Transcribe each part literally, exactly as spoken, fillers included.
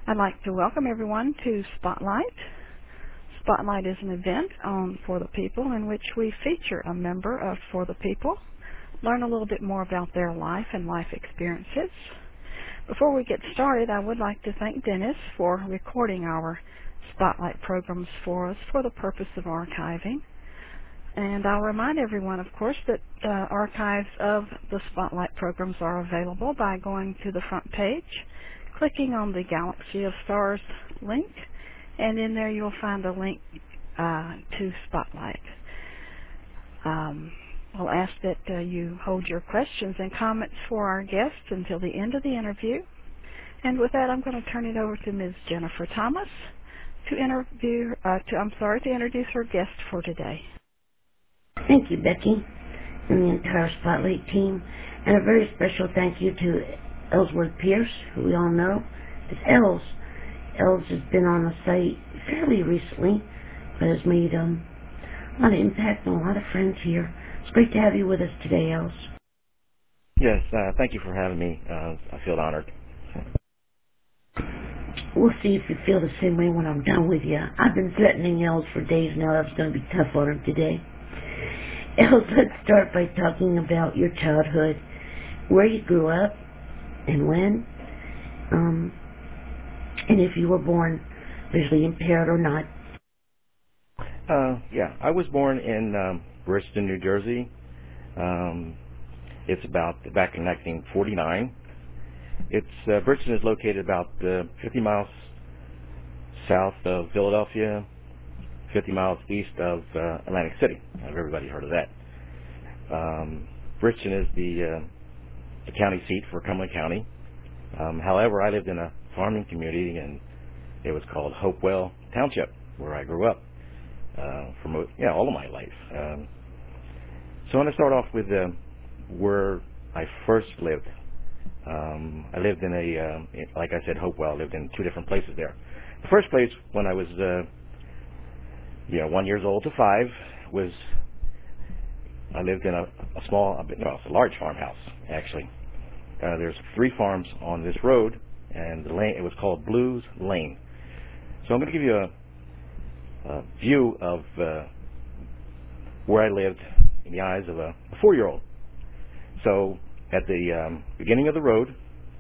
I'd like to welcome everyone to Spotlight. Spotlight is an event on For the People in which we feature a member of For the People, learn a little bit more about their life and life experiences. Before we get started, I would like to thank Dennis for recording our Spotlight programs for us for the purpose of archiving. And I'll remind everyone, of course, that uh, archives of the Spotlight programs are available by going to the front page, clicking on the Galaxy of Stars link, and in there you'll find a link uh, to Spotlight. Um, I'll ask that uh, you hold your questions and comments for our guests until the end of the interview. And with that, I'm going to turn it over to Miz Jennifer Thomas to interview, uh, to, I'm sorry, to introduce her guest for today. Thank you, Becky, and the entire Spotlight team, and a very special thank you to Ellsworth Pierce, who we all know as Els. Els has been on the site fairly recently, but has made um, a lot of impact and a lot of friends here. It's great to have you with us today, Els. Yes, uh, thank you for having me. Uh, I feel honored. We'll see if you feel the same way when I'm done with you. I've been threatening Els for days now. That's going to be tough on her today. Els, let's start by talking about your childhood, where you grew up, and when, um, and if you were born visually impaired or not. Uh, yeah, I was born in um, Bridgeton, New Jersey. Um, it's about back in nineteen forty-nine. It's uh, Bridgeton is located about uh, fifty miles south of Philadelphia, fifty miles east of uh, Atlantic City. Have everybody heard of that? Um, Bridgeton is the, uh, the county seat for Cumberland County. Um, however, I lived in a farming community, and it was called Hopewell Township, where I grew up uh, for most, yeah, all of my life. Um, so I'm going to start off with uh, where I first lived. Um, I lived in a, um, like I said, Hopewell. I lived in two different places there. The first place, when I was, uh, you know, one years old to five, was I lived in a, a small, no, it's a large farmhouse, actually. Uh, there's three farms on this road, and the lane, it was called Blues Lane. So I'm going to give you a, a view of uh, where I lived in the eyes of a, a four-year-old. So at the um, beginning of the road,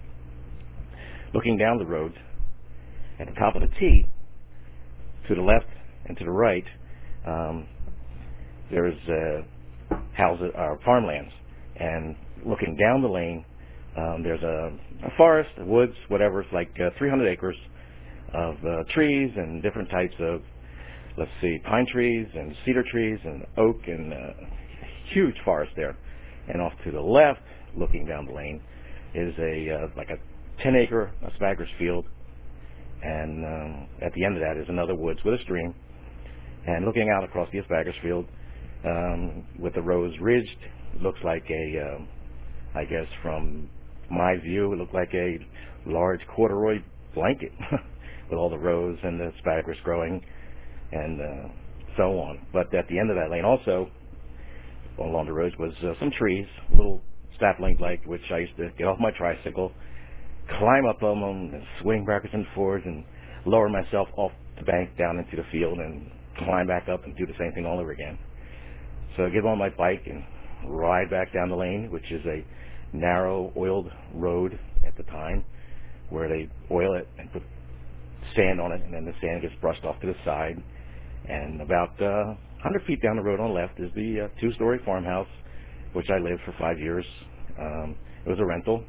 looking down the road, at the top of the T, to the left and to the right, um, there's uh, houses or farmlands, and looking down the lane, um, there's a, a forest, a woods, whatever. It's like uh, three hundred acres of uh, trees and different types of, let's see, pine trees and cedar trees and oak, and uh, huge forest there. And off to the left, looking down the lane, is a uh, like a ten acre asparagus field, and um, at the end of that is another woods with a stream. And looking out across the asparagus field, um, with the rows ridged, looks like a, um, I guess from my view, it looked like a large corduroy blanket with all the rows and the asparagus growing, and uh, so on. But at the end of that lane also, along the roads, was uh, some trees, little saplings like which I used to get off my tricycle, climb up on them, and swing backwards and forwards, and lower myself off the bank down into the field, and climb back up and do the same thing all over again. So I get on my bike and ride back down the lane, which is a narrow, oiled road at the time, where they oil it and put sand on it, and then the sand gets brushed off to the side. And about uh, one hundred feet down the road on the left is the uh, two-story farmhouse, which I lived for five years. Um, it was a rental.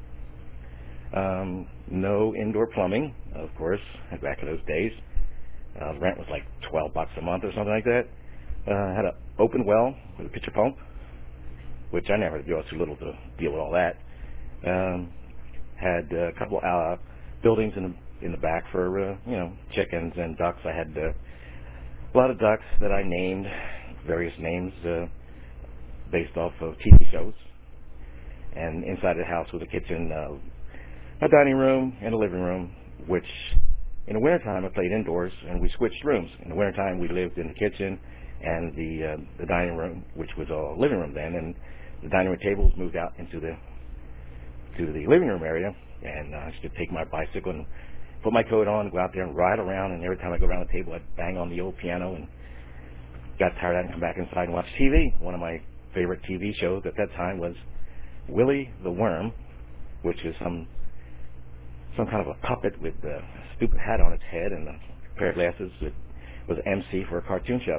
Um, no indoor plumbing, of course, back in those days. Uh, the rent was like twelve bucks a month or something like that. Uh, had an open well with a pitcher pump, which I never did. I was too little to deal with all that. Um, had a couple uh, buildings in the in the back for uh, you know, chickens and ducks. I had uh, a lot of ducks that I named various names uh, based off of T V shows. And inside the house was a kitchen, uh, a dining room, and a living room, which in the wintertime I played indoors, and we switched rooms. In the wintertime we lived in the kitchen and the uh, the dining room, which was a living room then, and the dining room tables moved out into the to the living room area, and uh, I used to take my bicycle and put my coat on, go out there and ride around, and every time I go around the table, I'd bang on the old piano and got tired of it and come back inside and watch T V. One of my favorite T V shows at that time was Willie the Worm, which is some some kind of a puppet with a stupid hat on its head and a pair of glasses. It was M C for a cartoon show.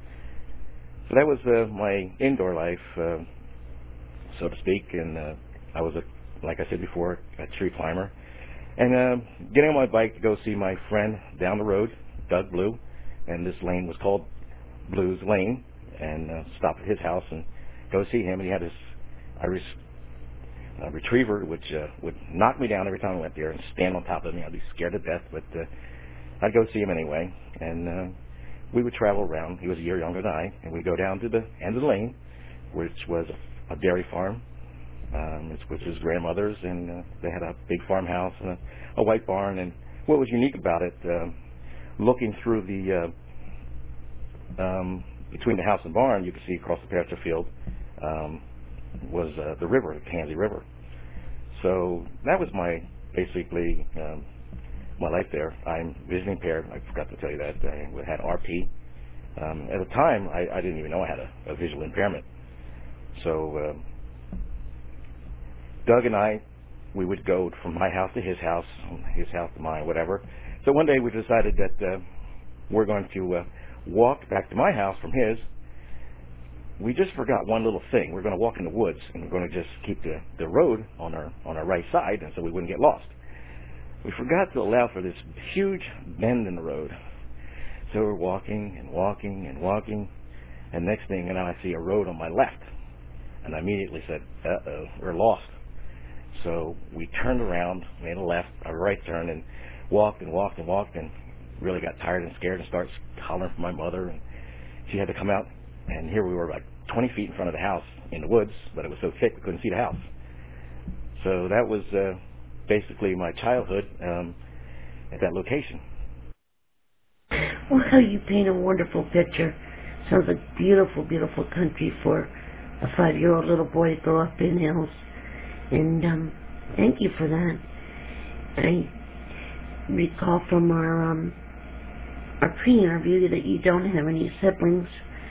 So that was uh, my indoor life, uh, so to speak, and uh, I was, a, like I said before, a tree climber. And uh, getting on my bike to go see my friend down the road, Doug Blue, and this lane was called Blue's Lane, and uh, stop at his house and go see him. And he had this Irish uh, retriever, which uh, would knock me down every time I went there and stand on top of me. I'd be scared to death, but uh, I'd go see him anyway. And uh, we would travel around. He was a year younger than I, and we'd go down to the end of the lane, which was a, a dairy farm, um, which was his grandmother's, and uh, they had a big farmhouse and a, a white barn. And what was unique about it, uh, looking through the uh, um, between the house and barn, you could see across the pasture field um, was uh, the river, the Tansy River. So that was my basically um, my life there. I'm vision impaired. I forgot to tell you that. I had R P. Um, at the time, I, I didn't even know I had a, a visual impairment. So uh, Doug and I, we would go from my house to his house, his house to mine, whatever. So one day we decided that uh, we're going to uh, walk back to my house from his. We just forgot one little thing. We're going to walk in the woods, and we're going to just keep the, the road on our on our right side, and so we wouldn't get lost. We forgot to allow for this huge bend in the road. So we're walking and walking and walking, and next thing you know, I see a road on my left, and I immediately said, "Uh-oh, we're lost." So we turned around, made a left, a right turn, and walked and walked and walked, and really got tired and scared and started hollering for my mother, and she had to come out. And here we were about twenty feet in front of the house in the woods, but it was so thick we couldn't see the house. So that was uh, basically my childhood um, at that location. Well, you paint a wonderful picture. Sounds like beautiful, beautiful country for a five-year-old little boy to grow up in hills. And um, thank you for that. I recall from our um, our pre-interview that you don't have any siblings.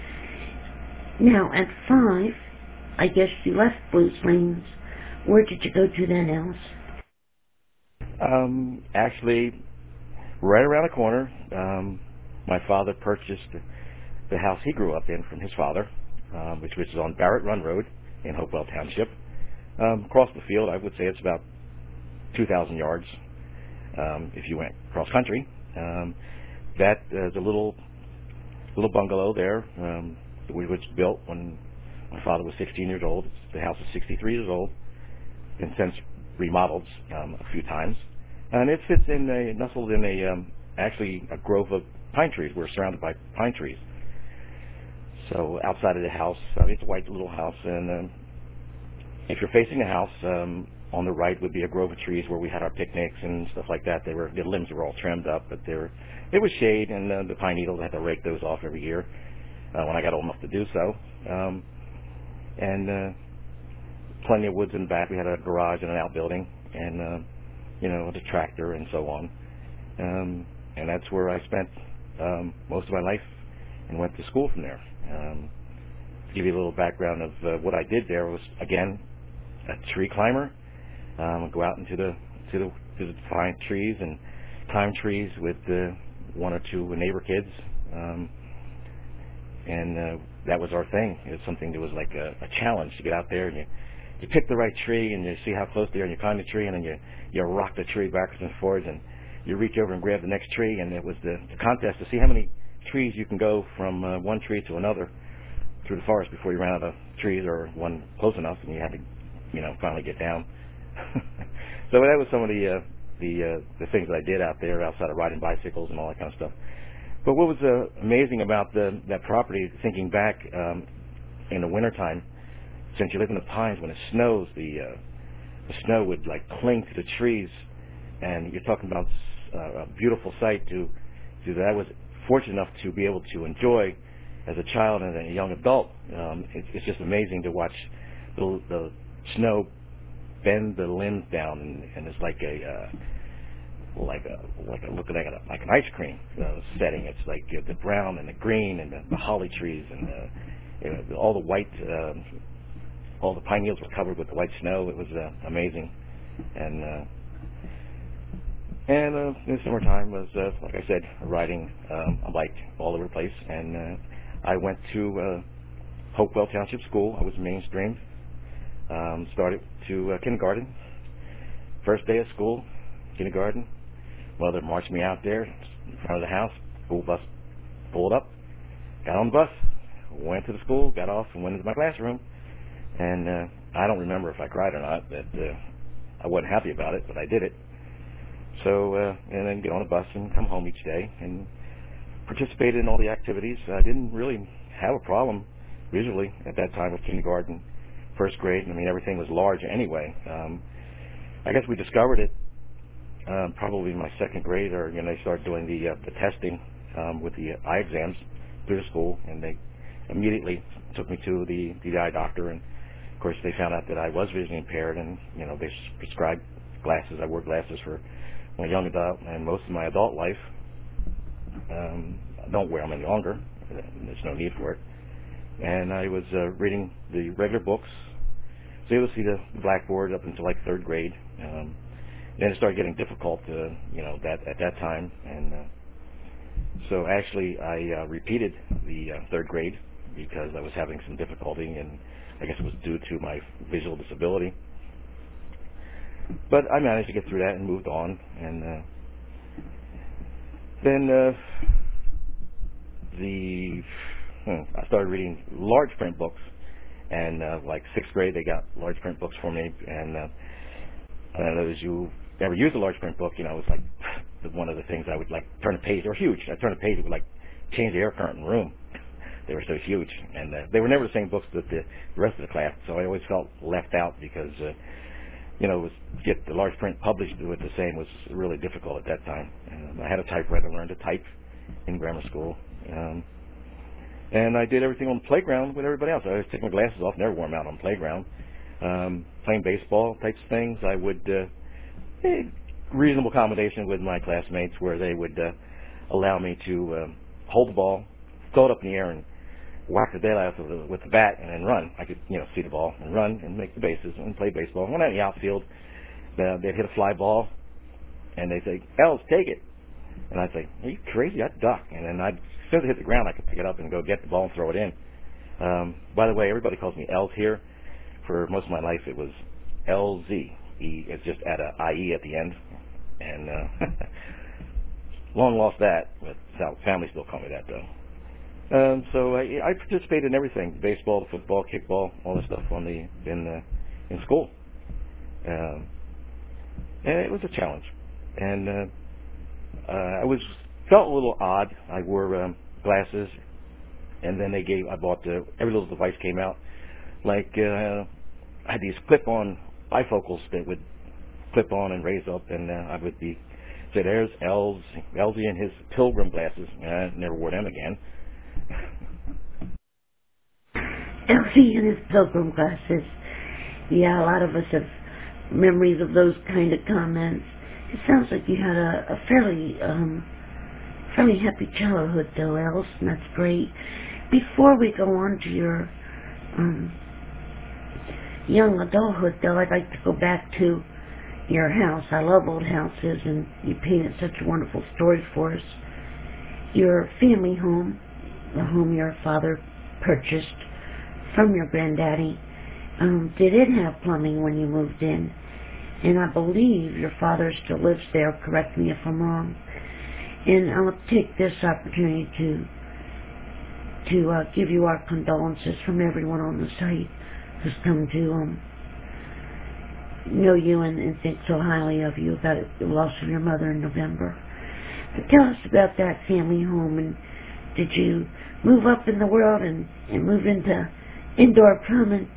Now, at five, I guess you left Blue's Lanes. Where did you go to then, Alice? Um, actually, right around the corner, um, my father purchased the house he grew up in from his father, um, which, which is on Barrett Run Road in Hopewell Township. Um, across the field, I would say it's about two thousand yards um, if you went cross country. Um, that is a little little bungalow there. Um, which was built when my father was sixteen years old. The house is sixty-three years old, and since remodeled um, a few times. And it fits in a, nestled in a, um, actually a grove of pine trees. We're surrounded by pine trees. So outside of the house, uh, it's a white little house, and um, if you're facing the house, um, on the right would be a grove of trees where we had our picnics and stuff like that. They were, the limbs were all trimmed up, but they were, it was shade, and uh, the pine needles, I had to rake those off every year. Uh, when I got old enough to do so. Um, and uh, plenty of woods in the back. We had a garage and an outbuilding, and, uh, you know, the tractor and so on. Um, and that's where I spent um, most of my life and went to school from there. Um, to give you a little background of uh, what I did there was, again, a tree climber. Um, go out into the, to the, to the fine trees and climb trees with uh, one or two neighbor kids. Um, And uh, that was our thing. It was something that was like a, a challenge to get out there, and you, you pick the right tree, and you see how close they are, and you climb the tree, and then you, you rock the tree backwards and forwards, and you reach over and grab the next tree, and it was the, the contest to see how many trees you can go from uh, one tree to another through the forest before you ran out of trees or one close enough, and you had to, you know, finally get down. So that was some of the uh, the uh, the things that I did out there outside of riding bicycles and all that kind of stuff. But what was uh, amazing about the, that property, thinking back um, in the wintertime, since you live in the pines, when it snows, the, uh, the snow would like cling to the trees, and you're talking about uh, a beautiful sight to, to that I was fortunate enough to be able to enjoy as a child and a young adult. Um, it, it's just amazing to watch the, the snow bend the limbs down, and, and it's like a uh, like a like a looking like a, like an ice cream uh, setting. It's like uh, the brown and the green and the, the holly trees and the, you know, all the white, uh, all the pine needles were covered with the white snow. It was uh, amazing, and uh, and uh, in the summertime was uh, like I said, riding um, a bike all over the place. And uh, I went to uh, Hopewell Township School. I was mainstreamed. Um, started to uh, kindergarten. First day of school, kindergarten. Mother marched me out there in front of the house. School bus pulled up. Got on the bus. Went to the school. Got off and went into my classroom. And uh, I don't remember if I cried or not. But uh, I wasn't happy about it, but I did it. So uh, and then get on the bus and come home each day and participated in all the activities. I didn't really have a problem visually at that time with kindergarten. First grade, I mean, everything was large anyway. Um, I guess we discovered it um, probably in my second grade, or you know, they started doing the uh, the testing um, with the eye exams through the school, and they immediately took me to the the eye doctor, and of course they found out that I was visually impaired, and you know, they prescribed glasses. I wore glasses for my young adult and most of my adult life. Um, I don't wear them any longer. There's no need for it. And I was uh, reading the regular books. So able to see the blackboard up until like third grade. Um, then it started getting difficult, uh, you know, that at that time. And uh, so actually, I uh, repeated the uh, third grade because I was having some difficulty, and I guess it was due to my visual disability. But I managed to get through that and moved on. And uh, then uh, the Hmm. I started reading large print books, and uh, like sixth grade, they got large print books for me. And uh, I don't know if you ever used a large print book. You know, it was like one of the things I would like turn a page. They were huge. I turned a page, it would like change the air current in the room. They were so huge, and uh, they were never the same books that the rest of the class. So I always felt left out because uh, you know, it was, get the large print published with the same was really difficult at that time. Um, I had a typewriter, learned to type in grammar school. Um, And I did everything on the playground with everybody else. I always take my glasses off, never wore them out on the playground. Um, playing baseball types of things. I would, uh, eh, reasonable accommodation with my classmates where they would uh, allow me to uh, hold the ball, throw it up in the air, and whack the daylight with the, with the bat, and then run. I could, you know, see the ball and run and make the bases and play baseball. When I'm in the outfield, uh, they'd hit a fly ball, and they'd say, "Els, take it." And I'd say, "Are you crazy? I'd duck." And then I'd, as soon as it hit the ground, I could pick it up and go get the ball and throw it in. Um, by the way, everybody calls me Els here. For most of my life, it was L Z. E, it's just at a I E at the end. And uh, long lost that, but family still call me that, though. Um, so I, I participated in everything: baseball, football, kickball, all this stuff on the in uh, in school. Um, and it was a challenge. And uh, uh, I was felt a little odd. I wore um, glasses, and then they gave. I bought the every little device came out. Like uh, I had these clip-on bifocals that would clip on and raise up, and uh, I would be say, "There's Els, Elsie and his pilgrim glasses." And I never wore them again. Elsie and his pilgrim glasses. Yeah, a lot of us have memories of those kind of comments. It sounds like you had a, a fairly, um, fairly happy childhood, though, Els, and that's great. Before we go on to your um, young adulthood, though, I'd like to go back to your house. I love old houses, and you painted such a wonderful story for us. Your family home, the home your father purchased from your granddaddy, um, did it have plumbing when you moved in? And I believe your father still lives there. Correct me if I'm wrong. And I'll take this opportunity to to uh, give you our condolences from everyone on the site who's come to um, know you and, and think so highly of you about the loss of your mother in November. But tell us about that family home, and did you move up in the world and, and move into indoor plumbing?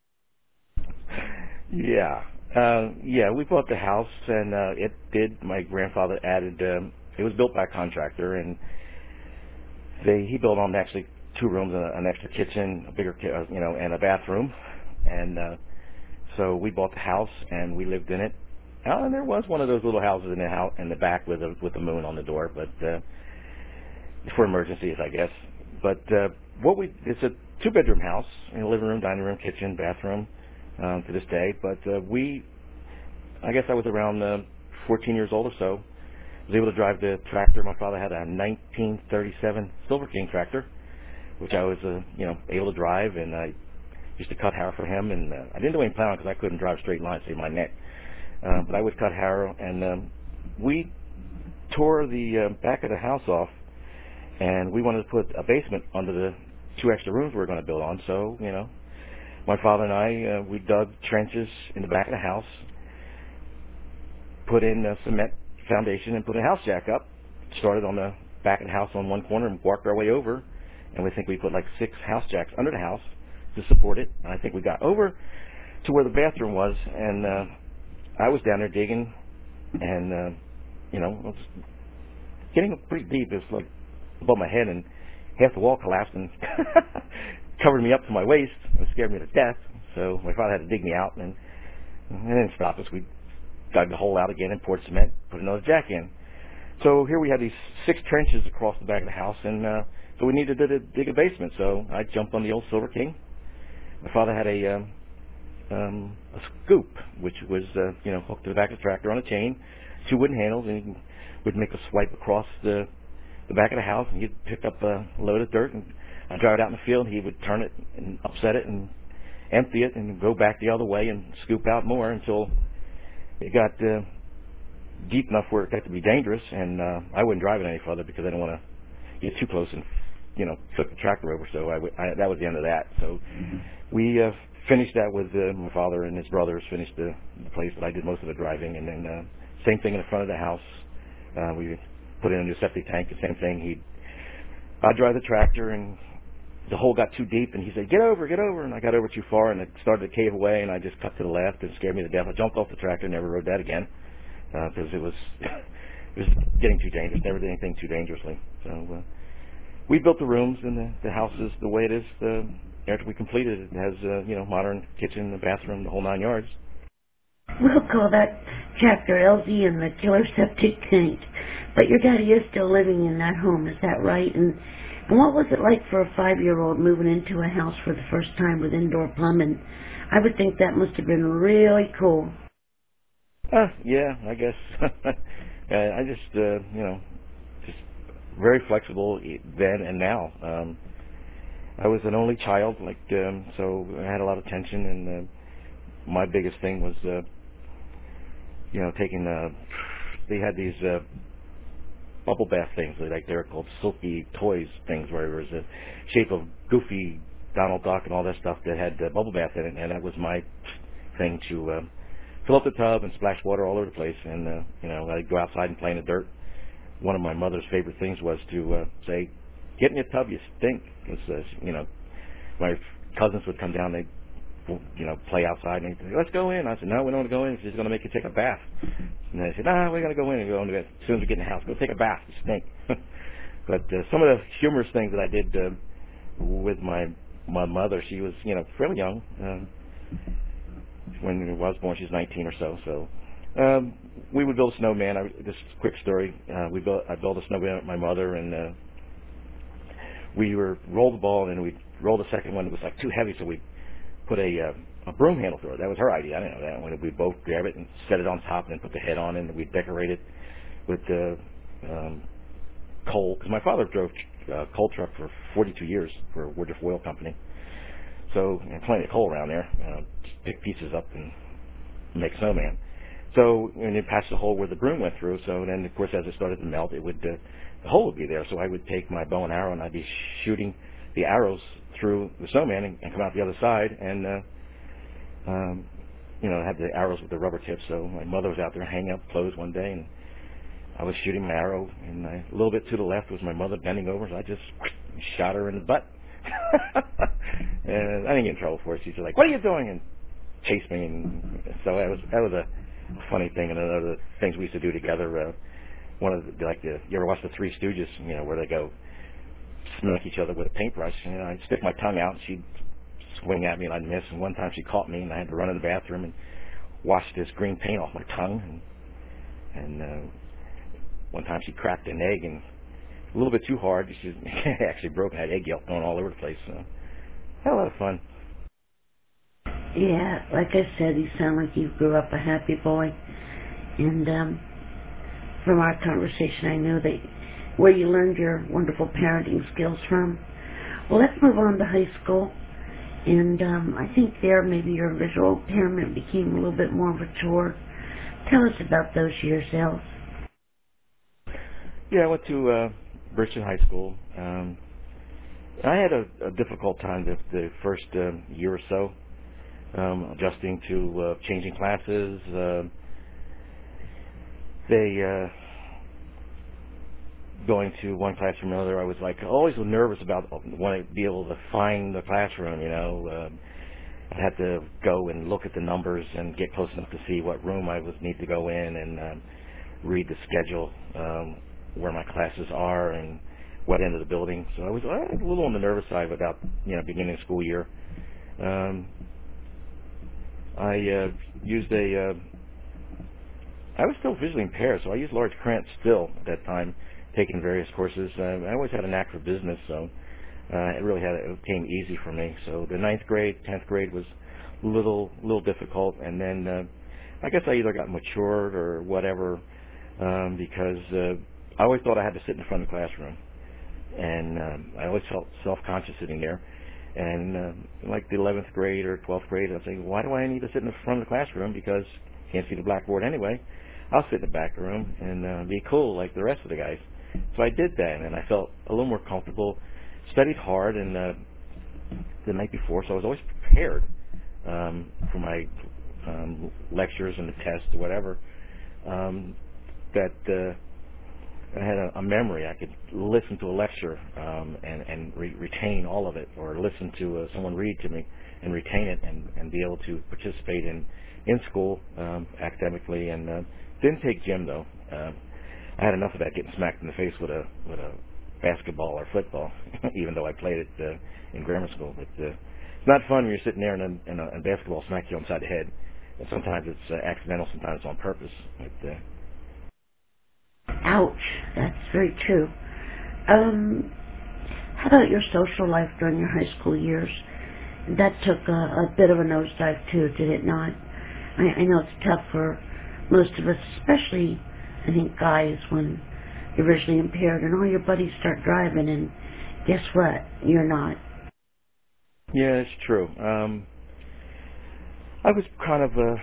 Yeah. Uh, yeah, we bought the house, and uh, it did. My grandfather added. Um, it was built by a contractor, and they he built on actually two rooms, and an extra kitchen, a bigger, uh, you know, and a bathroom. And uh, so we bought the house, and we lived in it Oh, and there was one of those little houses in the house in the back with a with a moon on the door, but uh, for emergencies, I guess. But uh, what we it's a two bedroom house, you know, living room, dining room, kitchen, bathroom, um, to this day. But uh, we, I guess I was around uh, fourteen years old or so. I was able to drive the tractor. My father had a nineteen thirty-seven Silver King tractor, which I was, uh, you know, able to drive, and I used to cut harrow for him. And uh, I didn't do any plowing because I couldn't drive straight lines, save my neck. Uh, but I would cut harrow, and um, we tore the uh, back of the house off, and we wanted to put a basement under the two extra rooms we were going to build on. So, you know, my father and I, uh, we dug trenches in the back of the house, put in a cement foundation, and put a house jack up. Started on the back of the house on one corner and worked our way over, and we think we put like six house jacks under the house to support it. And I think we got over to where the bathroom was, and uh, I was down there digging, and, uh, you know, I was getting pretty deep. It was like above my head, and half the wall collapsed and covered me up to my waist. It scared me to death. So my father had to dig me out, and, and it didn't stop us. We dug the hole out again and poured cement, put another jack in. So here we had these six trenches across the back of the house, and uh, so we needed to dig a basement. So I jumped on the old Silver King. My father had a um, um, a scoop, which was uh, you know hooked to the back of the tractor on a chain, two wooden handles, and he would make a swipe across the the back of the house, and he'd pick up a load of dirt, and I'd drive it out in the field. He would turn it and upset it and empty it and go back the other way and scoop out more until it got uh, deep enough where it got to be dangerous, and uh, I wouldn't drive it any further because I didn't want to get too close and, you know, flip the tractor over. So I, w- I that was the end of that. So mm-hmm. we uh, finished that with uh, my father and his brothers finished the, the place, but I did most of the driving. And then uh, same thing in the front of the house. Uh, we put in a new septic tank. The same thing. He'd I'd drive the tractor, and the hole got too deep, and he said, "Get over, get over." And I got over too far, and it started to cave away, and I just cut to the left. It scared me to death. I jumped off the tractor, and never rode that again because uh, it was it was getting too dangerous. Never did anything too dangerously. So uh, we built the rooms, and the, the house is the way it is. Uh, after we completed it, it has uh, you know modern kitchen, the bathroom, the whole nine yards. We'll call that chapter L Z and the killer septic tank. But your daddy is still living in that home, is that right? And, and what was it like for a five-year-old moving into a house for the first time with indoor plumbing? I would think that must have been really cool. Uh, yeah, I guess. uh, I just, uh, you know, just very flexible then and now. Um, I was an only child, like, um, so I had a lot of tension, and uh, my biggest thing was, uh, you know, taking, uh, they had these uh, bubble bath things, like they're called silky toys things, where it was a shape of Goofy, Donald Duck, and all that stuff that had uh, bubble bath in it, and that was my thing to uh, fill up the tub and splash water all over the place, and uh, you know, I'd go outside and play in the dirt. One of my mother's favorite things was to uh, say, "Get in your tub, you stink." Because uh, you know, my cousins would come down, they'd you know, play outside, and they'd say, "Let's go in." I said, "No, we don't want to go in. She's going to make you take a bath." And they said, "Nah, we're going to go in and go into bed. As soon as we get in the house, go take a bath. You stink." But uh, some of the humorous things that I did uh, with my my mother, she was, you know, fairly young. Um, when I was born, she was nineteen or so. So um, we would build a snowman. I, this is a quick story. Uh, we built, I built a snowman with my mother, and uh, we were roll the ball, and then we rolled the second one. It was like too heavy, so we put a uh, a broom handle through it. That was her idea. I didn't know that. When we both grab it and set it on top, and then put the head on, and we decorate it with uh, um, coal. Because my father drove uh, coal truck for forty-two years for Woodruff Oil Company. So and plenty of coal around there. Uh, pick pieces up and make snowman. So and you patch the hole where the broom went through. So then, of course, as it started to melt, it would uh, the hole would be there. So I would take my bow and arrow, and I'd be shooting the arrows through the snowman and, and come out the other side, and uh, um, you know, have the arrows with the rubber tips. So my mother was out there hanging up clothes one day, and I was shooting my arrow, and I, a little bit to the left was my mother bending over, so I just shot her in the butt. And I didn't get in trouble for it. She's like, "What are you doing?" and chased me, and so that was that was a funny thing. And another things we used to do together. Uh, one of the, like the, you ever watch the Three Stooges? You know, where they go smack each other with a paintbrush. And you know, I'd stick my tongue out, and she'd swing at me, and I'd miss. And one time she caught me, and I had to run in the bathroom and washed this green paint off my tongue, and, and uh, one time she cracked an egg, and a little bit too hard. She actually broke that egg yolk going all over the place. So had a lot of fun. Yeah, like I said, you sound like you grew up a happy boy. And um, from our conversation, I know that where you learned your wonderful parenting skills from. Well, let's move on to high school. And um, I think there maybe your visual impairment became a little bit more mature. Tell us about those years, Els. Yeah, I went to uh, Bridgeton High School. Um, I had a, a difficult time the, the first uh, year or so, um, adjusting to uh, changing classes. Uh, they uh, going to one class from another. I was like always nervous about wanting to be able to find the classroom. You know, um, I had to go and look at the numbers and get close enough to see what room I was need to go in and um, read the schedule, um, where my classes are and what end of the building. So I was uh, a little on the nervous side about, you know, beginning of school year. Um, I uh, used a, uh, I was still visually impaired, so I used large crayons still at that time, taking various courses. Uh, I always had a knack for business, so uh, it really had it came easy for me. So the ninth grade, tenth grade was a little, little difficult, and then uh, I guess I either got matured or whatever, um, because uh, I always thought I had to sit in front of the classroom, and um, I always felt self-conscious sitting there. And uh, like the eleventh grade or twelfth grade, I was saying, why do I need to sit in the front of the classroom? Because I can't see the blackboard anyway. I'll sit in the back room and uh, be cool like the rest of the guys. So I did that, and I felt a little more comfortable. Studied hard, and uh, the night before, so I was always prepared um, for my um, lectures and the tests or whatever. Um, that uh, I had a, a memory. I could listen to a lecture um, and, and re- retain all of it, or listen to uh, someone read to me and retain it, and, and be able to participate in in school um, academically. And uh, didn't take gym though. Uh, I had enough of that, getting smacked in the face with a with a basketball or football, even though I played it uh, in grammar school. But uh, it's not fun when you're sitting there and a, and a, and basketball smacks you upside the head. And sometimes it's uh, accidental, sometimes it's on purpose. But, uh, Ouch, that's very true. Um, how about your social life during your high school years? That took a, a bit of a nosedive too, did it not? I, I know it's tough for most of us, especially, I think, guys, when you're visually impaired and all your buddies start driving, and guess what? You're not. yeah, it's true. Um, I was kind of a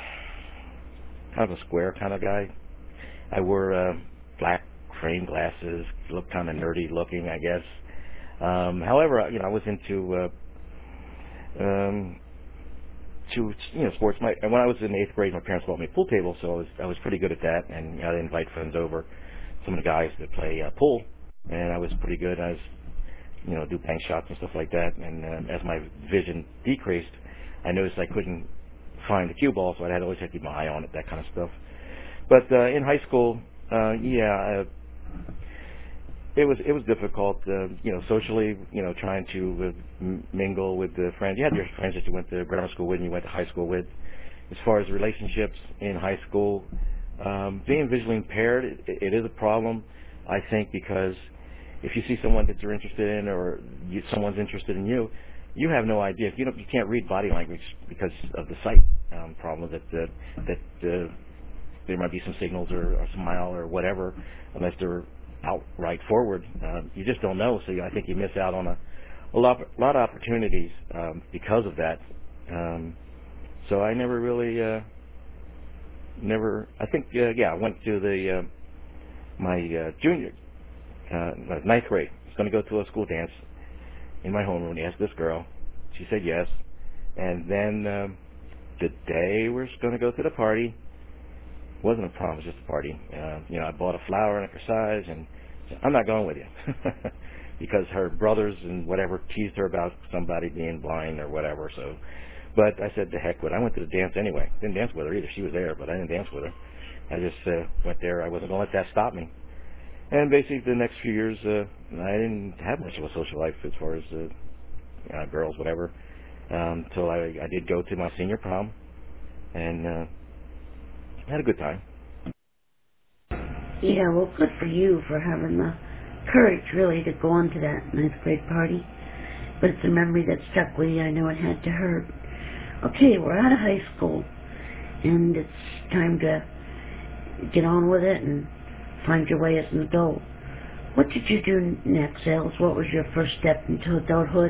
kind of a square kind of guy. I wore uh, black frame glasses, looked kind of nerdy looking, I guess. Um, however, you know, I was into uh, um, to you know sports. My, when I was in eighth grade, my parents bought me a pool table, so I was I was pretty good at that. And you know, I'd invite friends over, some of the guys that play uh, pool, and I was pretty good. I was, you know, do bank shots and stuff like that. And uh, as my vision decreased, I noticed I couldn't find the cue ball, so I had always had to keep my eye on it, that kind of stuff. But uh, in high school, uh, yeah, uh, it was it was difficult, uh, you know, socially, you know, trying to uh, m- mingle with the friends. You had your friends that you went to grammar school with and you went to high school with. As far as relationships in high school, um, being visually impaired, it, it is a problem, I think, because if you see someone that you're interested in, or you, someone's interested in you, you have no idea. If you don't, you can't read body language because of the sight um, problem that uh, that. Uh, There might be some signals or a smile or whatever, unless they're outright forward. Uh, you just don't know, so I think you miss out on a, a lot, lot of opportunities um, because of that. Um, so I never really, uh, never. I think, uh, yeah, I went to the uh, my uh, junior uh, ninth grade. I was going to go to a school dance in my homeroom. I asked this girl. She said yes, and then um, the day we we're going to go to the party. Wasn't a prom, it was just a party. Uh, you know, I bought a flower and a corsage, and said, I'm not going with you. Because her brothers and whatever teased her about somebody being blind or whatever. So, but I said, the heck with it. I went to the dance anyway. Didn't dance with her either. She was there, but I didn't dance with her. I just uh, went there. I wasn't going to let that stop me. And basically the next few years, uh, I didn't have much of a social life as far as uh, uh, girls, whatever, um, until I, I did go to my senior prom. and uh, had a good time. Yeah, well, good for you for having the courage, really, to go on to that ninth grade party. But it's a memory that stuck with you. I know it had to hurt. Okay, we're out of high school, and it's time to get on with it and find your way as an adult. What did you do next, Els? What was your first step into adulthood?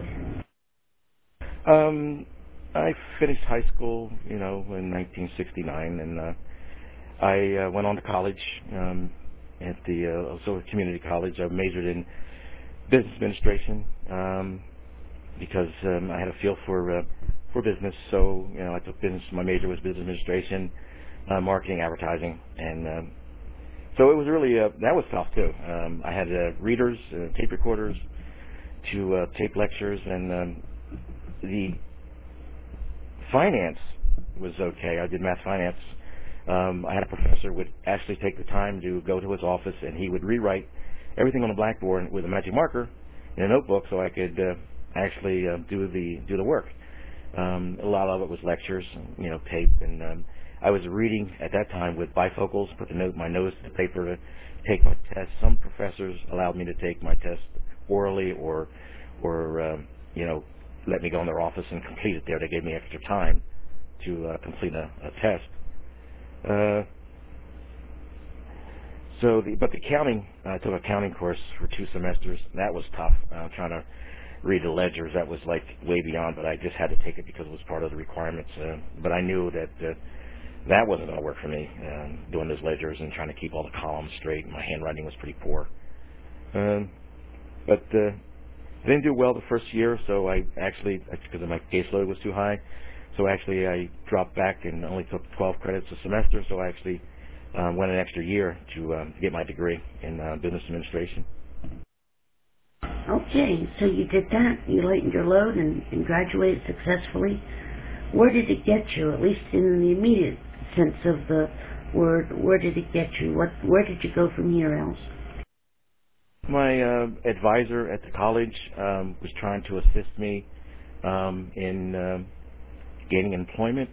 Um, I finished high school, you know, in nineteen sixty-nine, and uh, I uh, went on to college um, at the uh, also community college. I majored in business administration um, because um, I had a feel for uh, for business. So, you know, I took business. My major was business administration, uh, marketing, advertising, and um, so it was really uh, that was tough too. Um, I had uh, readers, uh, tape recorders to uh, tape lectures, and um, the finance was okay. I did math finance. Um, I had a professor who would actually take the time to go to his office, and he would rewrite everything on the blackboard with a magic marker in a notebook, so I could uh, actually uh, do the do the work. Um, a lot of it was lectures, you know, tape, and um, I was reading at that time with bifocals. Put the note, my nose to the paper to take my test. Some professors allowed me to take my test orally, or or um, you know, let me go in their office and complete it there. They gave me extra time to uh, complete a, a test. Uh, so, the, but the accounting, I took an accounting course for two semesters. That was tough. Uh, trying to read the ledgers, that was like way beyond, but I just had to take it because it was part of the requirements. Uh, but I knew that uh, that wasn't going to work for me, um, doing those ledgers and trying to keep all the columns straight. My handwriting was pretty poor. Um, but uh, I didn't do well the first year, so I actually, because my caseload was too high, so actually I dropped back and only took twelve credits a semester, so I actually um, went an extra year to um, get my degree in uh, business administration. Okay, so you did that. You lightened your load and, and graduated successfully. Where did it get you, at least in the immediate sense of the word? Where did it get you? What? Where did you go from here, Els? My uh, advisor at the college um, was trying to assist me um, in um, gaining employment.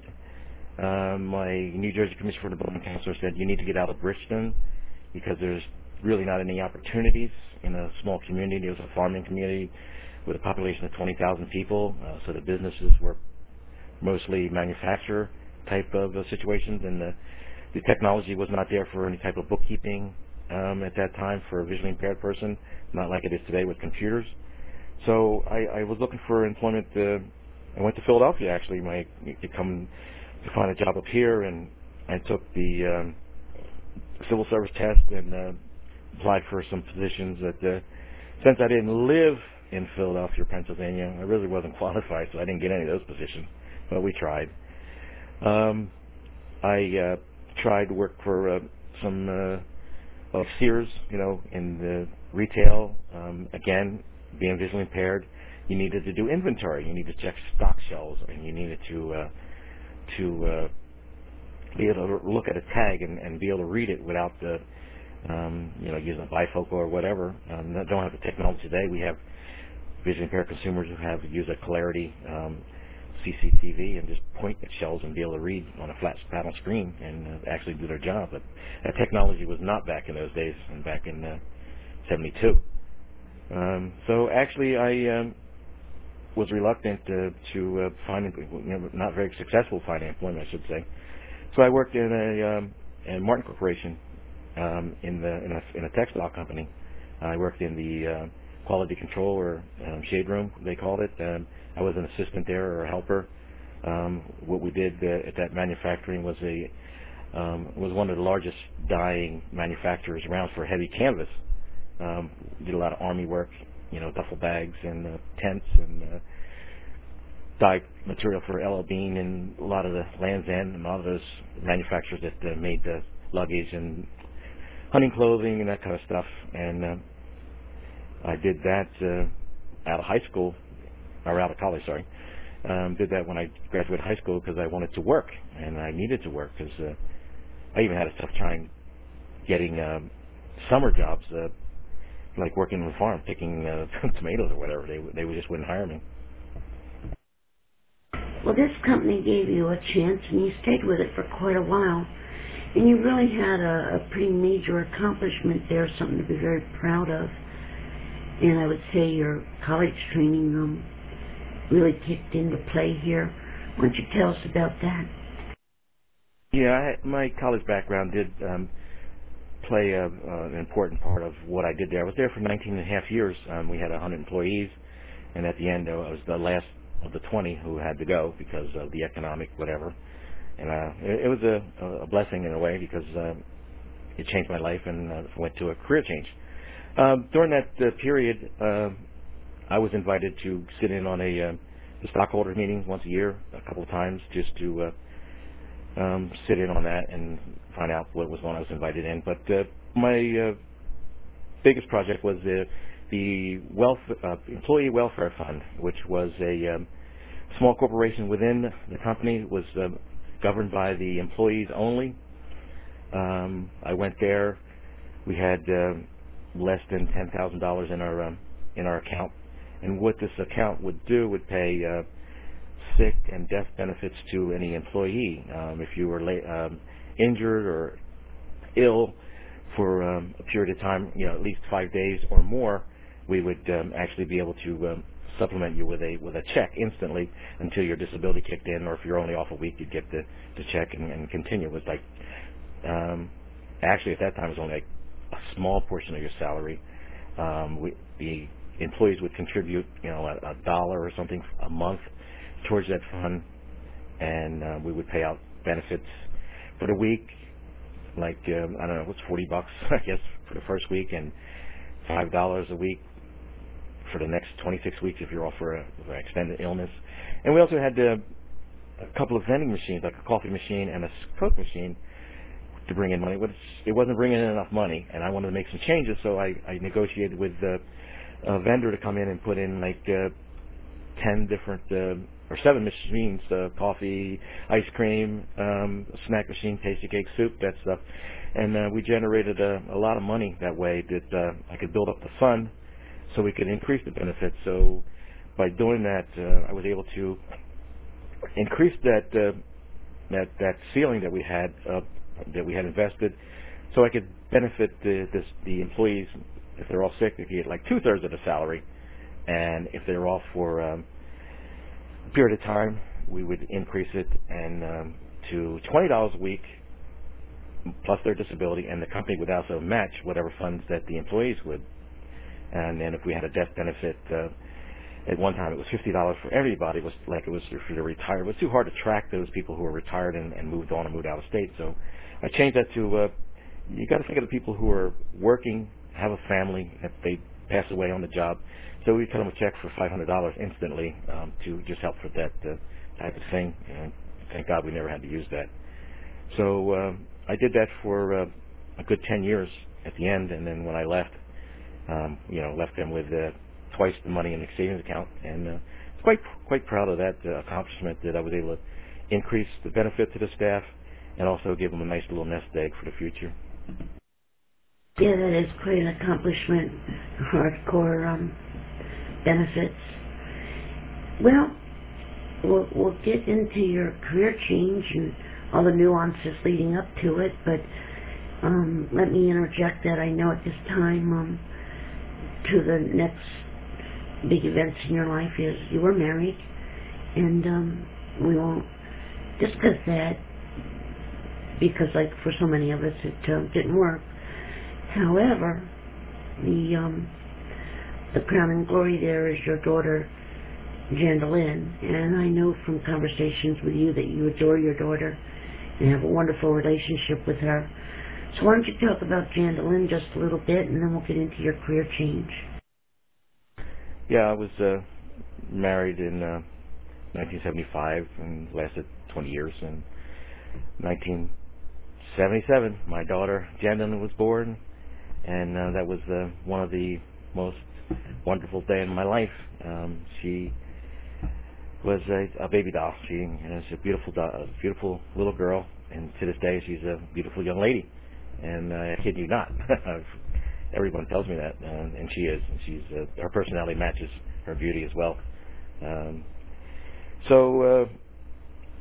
Um, my New Jersey Commissioner for Development Counselor said, you need to get out of Bridgeton because there's really not any opportunities in a small community. It was a farming community with a population of twenty thousand people, uh, so the businesses were mostly manufacturer type of uh, situations, and the, the technology was not there for any type of bookkeeping um, at that time for a visually impaired person, not like it is today with computers. So I, I was looking for employment. Uh, I went to Philadelphia actually, my, to come to find a job up here, and I took the um, civil service test and uh, applied for some positions that, uh, since I didn't live in Philadelphia, Pennsylvania, I really wasn't qualified, so I didn't get any of those positions, but we tried. Um, I uh, tried to work for uh, some uh, of Sears, you know, in the retail. Um, again, being visually impaired, you needed to do inventory. You needed to check stock shelves, and you needed to uh, to uh, be able to look at a tag and, and be able to read it without the, um, you know, using a bifocal or whatever. Um, don't have the technology today. We have visually impaired consumers who have used a Clarity um, C C T V and just point at shelves and be able to read on a flat panel screen and uh, actually do their job. But that technology was not back in those days, and back in uh, seventy-two. Um, so actually, I um, was reluctant uh, to uh, find, you know, not very successful finding employment, I should say. So I worked in a um, in Martin Corporation um, in the in a, in a textile company. I worked in the uh, quality control or um, shade room, they called it. Um, I was an assistant there or a helper. Um, what we did uh, at that manufacturing was a um, was one of the largest dyeing manufacturers around for heavy canvas. Um, did a lot of army work, you know, duffel bags and uh, tents and uh, dye material for L L Bean and a lot of the Land's End and all of those manufacturers that uh, made the luggage and hunting clothing and that kind of stuff. And uh, I did that uh, out of high school, or out of college, sorry. Um, did that when I graduated high school because I wanted to work, and I needed to work because uh, I even had a tough time getting um, summer jobs, uh, like working on the farm, picking uh, tomatoes or whatever. They they just wouldn't hire me. Well, this company gave you a chance, and you stayed with it for quite a while. And you really had a, a pretty major accomplishment there, something to be very proud of. And I would say your college training um, really kicked into play here. Why don't you tell us about that? Yeah, I, my college background did um, play a, uh, an important part of what I did there. I was there for nineteen and a half years. Um, we had one hundred employees, and at the end uh, I was the last of the twenty who had to go because of the economic whatever. And uh, it, it was a, a blessing in a way because uh, it changed my life and uh, went to a career change. Um, during that uh, period, uh, I was invited to sit in on a uh, the stockholder meeting once a year, a couple of times, just to uh, um, sit in on that and find out what was going on. I was invited in. But uh, my uh, biggest project was the, the wealth, uh, Employee Welfare Fund, which was a um, small corporation within the company. It was uh, governed by the employees only. Um, I went there. We had uh, less than ten thousand dollars in our um, in our account, and what this account would do would pay uh, sick and death benefits to any employee. Um, if you were la- um, injured or ill for um, a period of time, you know, at least five days or more, we would um, actually be able to um, supplement you with a with a check instantly until your disability kicked in, or if you're only off a week, you'd get the, the check and, and continue. It was like um, actually at that time it was only like a small portion of your salary. Um, we, the employees would contribute, you know, a, a dollar or something a month towards that fund, and uh, we would pay out benefits for the week, like um, I don't know, what's forty bucks, I guess, for the first week, and five dollars a week for the next twenty-six weeks if you're off for, a, for an extended illness. And we also had uh, a couple of vending machines, like a coffee machine and a Coke machine, to bring in money. But it wasn't bringing in enough money, and I wanted to make some changes, so I, I negotiated with uh, a vendor to come in and put in like uh, ten different uh, or seven machines, uh, coffee, ice cream, um, snack machine, tasty cake, soup, that stuff. And uh, we generated a, a lot of money that way that uh, I could build up the fund so we could increase the benefits. So by doing that, uh, I was able to increase that uh, that that ceiling that we had uh, that we had invested, so I could benefit the this, the employees. If they're all sick, they could get like two thirds of the salary, and if they're off for um, a period of time, we would increase it and um, to twenty dollars a week plus their disability, and the company would also match whatever funds that the employees would. And then if we had a death benefit, uh, at one time it was fifty dollars for everybody. It was like it was if you're retired. It was too hard to track those people who were retired and, and moved on and moved out of state. So I changed that to uh, you got to think of the people who are working, have a family, if they pass away on the job. So we cut them a check for five hundred dollars instantly um, to just help with that uh, type of thing. And thank God we never had to use that. So uh, I did that for uh, a good ten years at the end, and then when I left, um, you know, left them with uh, twice the money in the savings account, and uh, quite quite proud of that uh, accomplishment that I was able to increase the benefit to the staff and also give them a nice little nest egg for the future. Yeah, that is quite an accomplishment. Hardcore um, benefits. Well, we'll we'll get into your career change and all the nuances leading up to it, but um, let me interject that I know at this time um, to the next big events in your life is you were married, and um, we won't discuss that because, like for so many of us, it uh, didn't work. However, the um, the crown and glory there is your daughter, Jandalyn, and I know from conversations with you that you adore your daughter and have a wonderful relationship with her. So why don't you talk about Jandalyn just a little bit, and then we'll get into your career change. Yeah, I was uh, married in uh, nineteen seventy-five and lasted twenty years. In nineteen seventy-seven, my daughter Jandalyn was born, and uh, that was uh, one of the most wonderful day in my life. Um, she was a, a baby doll. She is a beautiful, do- a beautiful little girl, and to this day, she's a beautiful young lady. And uh, I kid you not, everyone tells me that, uh, and she is. And she's uh, her personality matches her beauty as well. Um, so uh,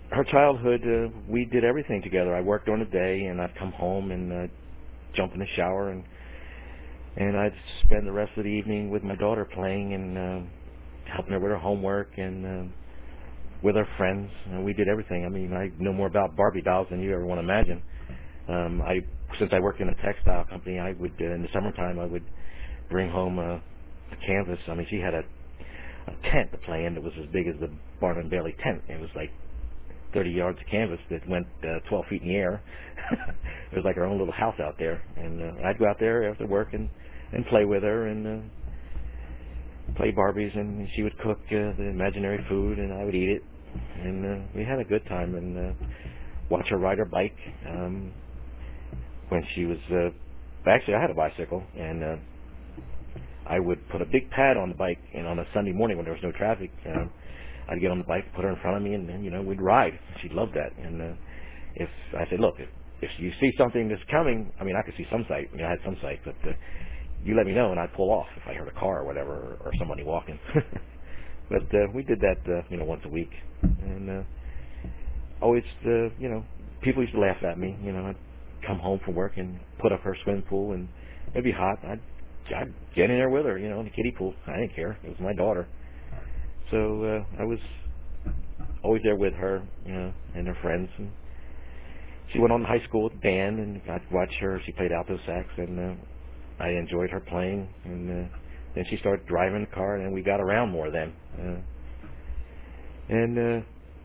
her childhood, uh, we did everything together. I worked during the day, and I'd come home and uh, jump in the shower, and and I'd spend the rest of the evening with my daughter playing and uh, helping her with her homework and uh, with her friends. And we did everything. I mean, I know more about Barbie dolls than you ever want to imagine. Um, I, since I worked in a textile company, I would uh, in the summertime I would bring home a, a canvas. I mean, she had a, a tent to play in that was as big as the Barnum and Bailey tent. It was like thirty yards of canvas that went uh, twelve feet in the air. It was like our own little house out there, and uh, I'd go out there after work and, and play with her and uh, play Barbies, and she would cook uh, the imaginary food, and I would eat it, and uh, we had a good time, and uh, watch her ride her bike. Um, when she was, uh, actually I had a bicycle, and uh, I would put a big pad on the bike, and on a Sunday morning when there was no traffic, uh, I'd get on the bike, put her in front of me, and then, you know, we'd ride. She loved that. And uh, if I said, look, if, if you see something that's coming, I mean, I could see some sight. I mean, I had some sight, but uh, you let me know, and I'd pull off if I heard a car or whatever, or, or somebody walking. But uh, we did that, uh, you know, once a week. And uh, always, uh, you know, people used to laugh at me. You know, I'd come home from work and put up her swimming pool, and it'd be hot. I'd, I'd get in there with her, you know, in the kiddie pool. I didn't care. It was my daughter. So uh, I was always there with her, you know, and her friends. And she went on to high school with band, and I'd watch her. She played alto sax, and uh, I enjoyed her playing. And uh, then she started driving the car, and then we got around more then. Uh, and uh,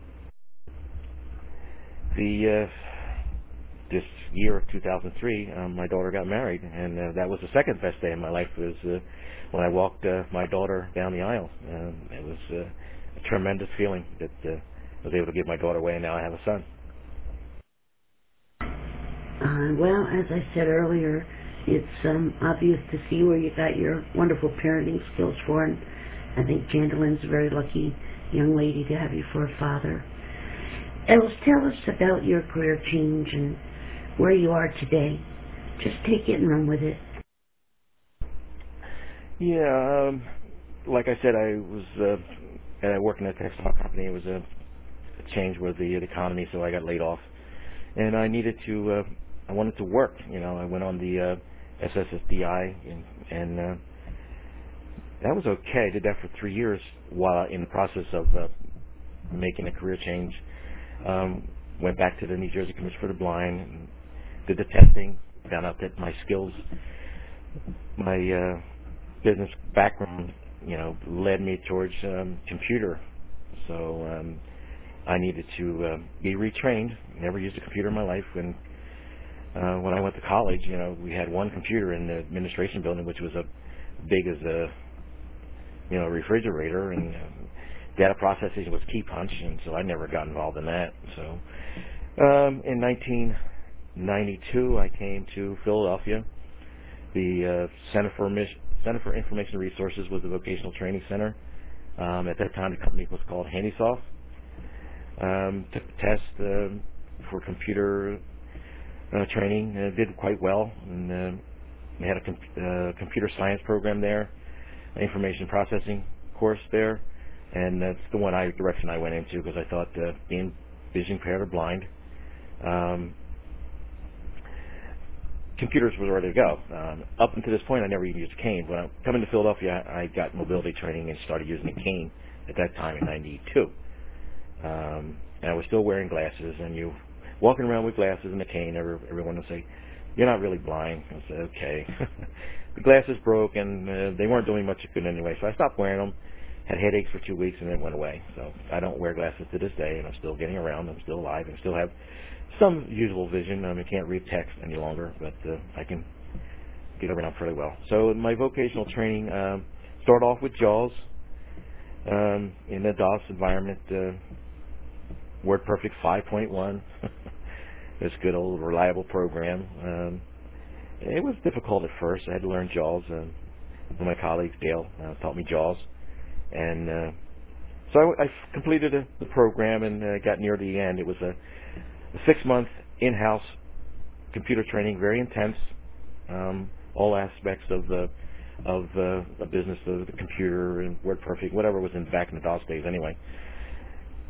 the uh, this year of two thousand three, um, my daughter got married, and uh, that was the second best day of my life. Was uh, when I walked uh, my daughter down the aisle. Um, it was uh, a tremendous feeling that uh, I was able to give my daughter away, and now I have a son. Uh, well, as I said earlier, it's um, obvious to see where you got your wonderful parenting skills for, and I think Jandeline's a very lucky young lady to have you for a father. Els, tell us about your career change and where you are today. Just take it and run with it. Yeah, um, like I said, I was uh, and I worked in a textile company. It was a, a change with the, the economy, so I got laid off, and I needed to. Uh, I wanted to work. You know, I went on the uh, S S S D I, and, and uh, that was okay. I did that for three years while in the process of uh, making a career change. Um, went back to the New Jersey Commission for the Blind, and did the testing, found out that my skills, my uh, business background, you know, led me towards um, computer. So um, I needed to uh, be retrained. Never used a computer in my life. When uh, when I went to college, you know, we had one computer in the administration building, which was as big as a you know refrigerator, and uh, data processing was key punch, and so I never got involved in that. So um, in nineteen ninety-two, I came to Philadelphia. The uh, Center for Mission, Center for Information Resources was the vocational training center. Um, at that time, the company was called Handysoft. Um, took the test um, for computer uh, training, and it did quite well. And uh, we had a com- uh, computer science program there, an information processing course there. And that's the one I, direction I went into, because I thought uh, being vision impaired or blind, um, computers was ready to go. Um, up until this point, I never even used a cane. When I coming to Philadelphia, I got mobility training and started using a cane at that time in ninety-two. Um, and I was still wearing glasses, and you walking around with glasses and a cane, every, everyone would say, "You're not really blind." I said, "Okay." The glasses broke, and uh, they weren't doing much good anyway, so I stopped wearing them. Had headaches for two weeks, and then went away. So I don't wear glasses to this day, and I'm still getting around. I'm still alive, and still have some usable vision. I mean, I can't read text any longer, but uh, I can get around fairly well. So my vocational training um, started off with JAWS um, in the DOS environment. Uh, WordPerfect five point one. This good old reliable program. Um, it was difficult at first. I had to learn JAWS. Uh, one of my colleagues, Dale, uh, taught me JAWS. And uh, so I, I completed a, the program and uh, got near the end. It was a, a six-month in-house computer training, very intense, um, all aspects of the of uh, the business of the computer and WordPerfect, whatever was in back in the DOS days anyway.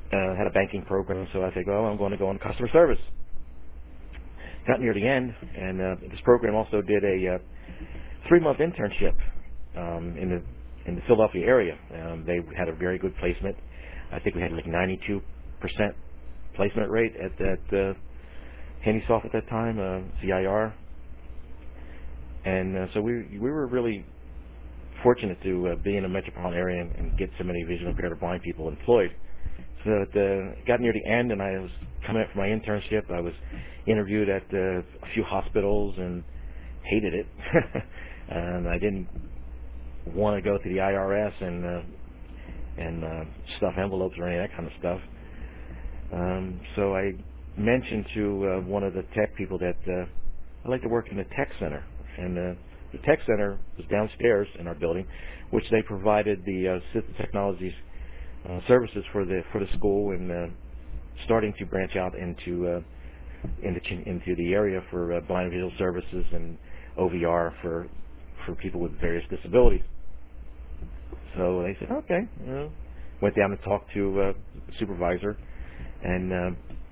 uh, had a banking program, so I said, well, I'm going to go into customer service. Got near the end, and uh, this program also did a uh, three-month internship um, in the in the Philadelphia area. Um, they had a very good placement. I think we had like ninety-two percent placement rate at that uh, Handysoft at that time, uh, C I R, and uh, so we we were really fortunate to uh, be in a metropolitan area and, and get so many visually impaired or blind people employed. So it uh, got near the end, and I was coming up for my internship. I was interviewed at uh, a few hospitals and hated it. And I didn't want to go to the I R S and uh, and uh, stuff envelopes or any of that kind of stuff. Um, so I mentioned to uh, one of the tech people that uh, I'd like to work in the tech center. And uh, the tech center was downstairs in our building, which they provided the uh, assistive technologies uh, services for the for the school, and uh, starting to branch out into uh, into into the area for uh, blind and visual services and O V R for for people with various disabilities. So they said, okay. You know, went down and talked to uh, the supervisor, and uh,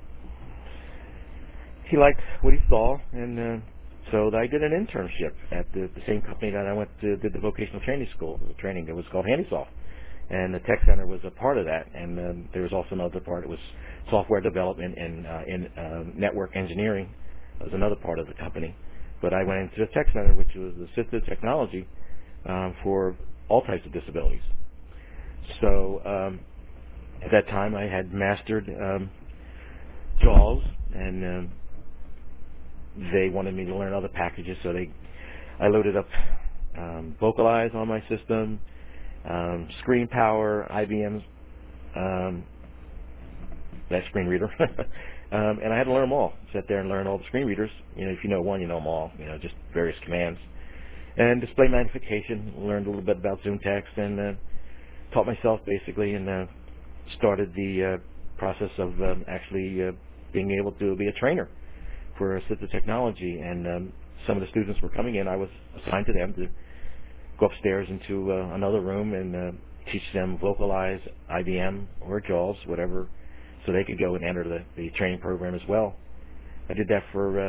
he liked what he saw, and uh, so I did an internship at the, the same company that I went to did the vocational training school. The training it was called Handysoft, and the tech center was a part of that. And um, there was also another part. It was software development and uh, in uh, network engineering. That was another part of the company. But I went into the tech center, which was assistive technology um, for all types of disabilities. So um, at that time, I had mastered um, JAWS, and um, they wanted me to learn other packages. So they, I loaded up um, Vocalize on my system, um, Screen Power, I B M's, um, that screen reader. Um, and I had to learn them all. Sit there and learn all the screen readers. You know, if you know one, you know them all. You know, just various commands. And display magnification. Learned a little bit about Zoom text, and uh, taught myself basically, and uh, started the uh, process of um, actually uh, being able to be a trainer for assistive technology. And um, some of the students were coming in. I was assigned to them to go upstairs into uh, another room and uh, teach them Vocalize, I B M, or JAWS, whatever, so they could go and enter the, the training program as well. I did that for uh,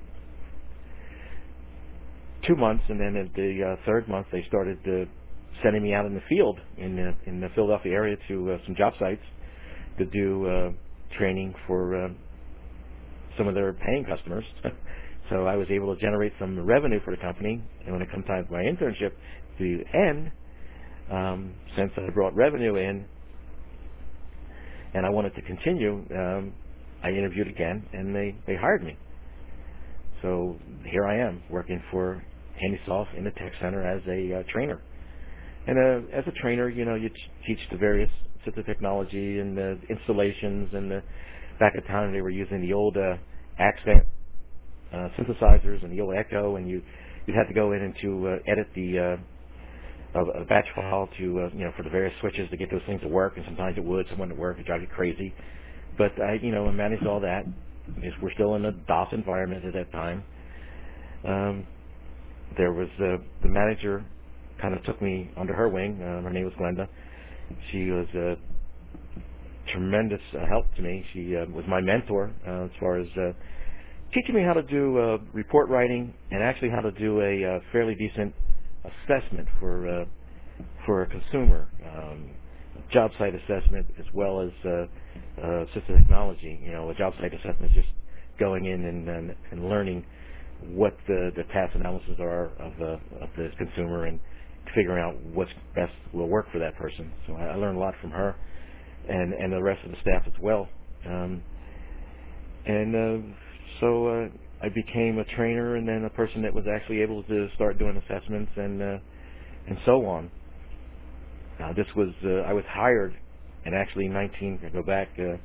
two months, and then at the uh, third month, they started uh, sending me out in the field in the, in the Philadelphia area to uh, some job sites to do uh, training for uh, some of their paying customers. So I was able to generate some revenue for the company, and when it comes time for my internship to end, um, since I brought revenue in, and I wanted to continue, um, I interviewed again, and they, they hired me. So here I am, working for Handysoft in the tech center as a uh, trainer. And uh, as a trainer, you know, you t- teach the various sets of technology and the installations. And the, back at the time, they were using the old uh, accent uh, synthesizers and the old Echo, and you you'd have to go in and to uh, edit the uh, a, a batch file to uh, you know for the various switches to get those things to work. And sometimes it would, some wouldn't work. It'd drive you crazy. But I, you know, managed all that. We're still in a DOS environment at that time. Um, there was uh, the manager kind of took me under her wing. Uh, her name was Glenda. She was a tremendous uh, help to me. She uh, was my mentor uh, as far as uh, teaching me how to do uh, report writing and actually how to do a uh, fairly decent assessment for uh, for a consumer, um, job site assessment as well as uh, uh, assistive technology. You know, a job site assessment is just going in and, and, and learning what the, the task analysis are of the of the consumer and figuring out what's best will work for that person. So I, I learned a lot from her and, and the rest of the staff as well. Um, and uh, so uh, I became a trainer and then a person that was actually able to start doing assessments and uh, and so on. Now this was uh, I was hired, and actually nineteen I go back uh,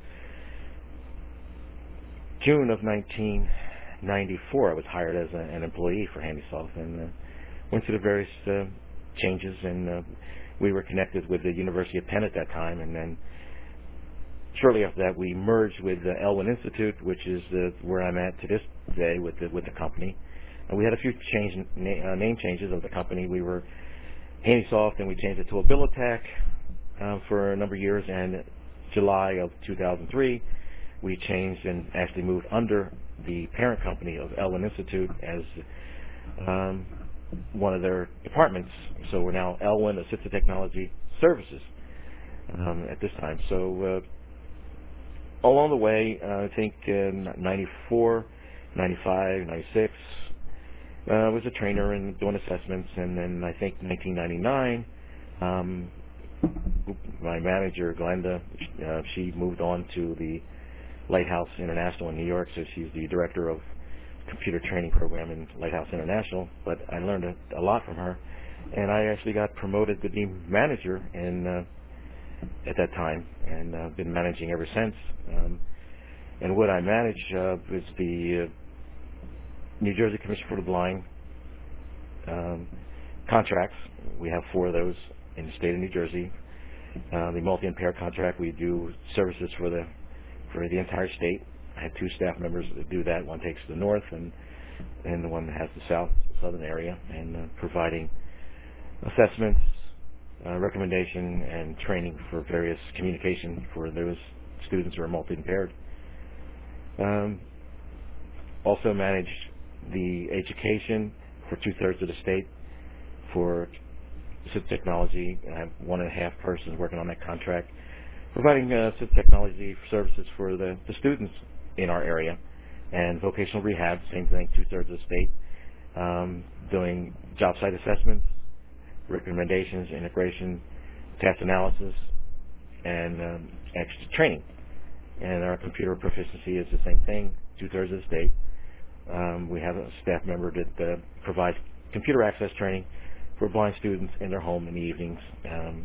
June of nineteen ninety-four I was hired as a, an employee for Handysoft, and uh, went through the various uh, changes, and uh, we were connected with the University of Penn at that time, and then shortly after that we merged with the Elwyn Institute, which is uh, where I'm at to this day with the, with the company. And we had a few change, na- uh, name changes of the company. We were Handysoft, and we changed it to Abilitech uh, for a number of years, and July of two thousand three, we changed and actually moved under the parent company of Elwin Institute as um, one of their departments. So we're now Elwin Assistive Technology Services um, at this time. So uh, along the way, uh, I think in ninety-four, ninety-five, ninety-six, uh, I was a trainer and doing assessments, and then I think nineteen ninety-nine, um, my manager, Glenda, uh, she moved on to the Lighthouse International in New York, so she's the director of computer training program in Lighthouse International. But I learned a, a lot from her, and I actually got promoted to be manager in, uh, at that time, and I've uh, been managing ever since. Um, and what I manage uh, is the uh, New Jersey Commission for the Blind um, contracts. We have four of those in the state of New Jersey. Uh, the multi-impaired contract, we do services for the for the entire state. I have two staff members that do that. One takes the north, and and the one that has the south southern area, and uh, providing assessments, uh, recommendation, and training for various communication for those students who are multi-impaired. Um, also manage the education for two-thirds of the state for assistive technology. I have one and a half persons working on that contract, providing uh, assistive technology services for the, the students in our area, and vocational rehab, same thing, two-thirds of the state, um, doing job site assessments, recommendations, integration, task analysis, and um, extra training. And our computer proficiency is the same thing, two-thirds of the state. Um, we have a staff member that uh, provides computer access training for blind students in their home in the evenings um,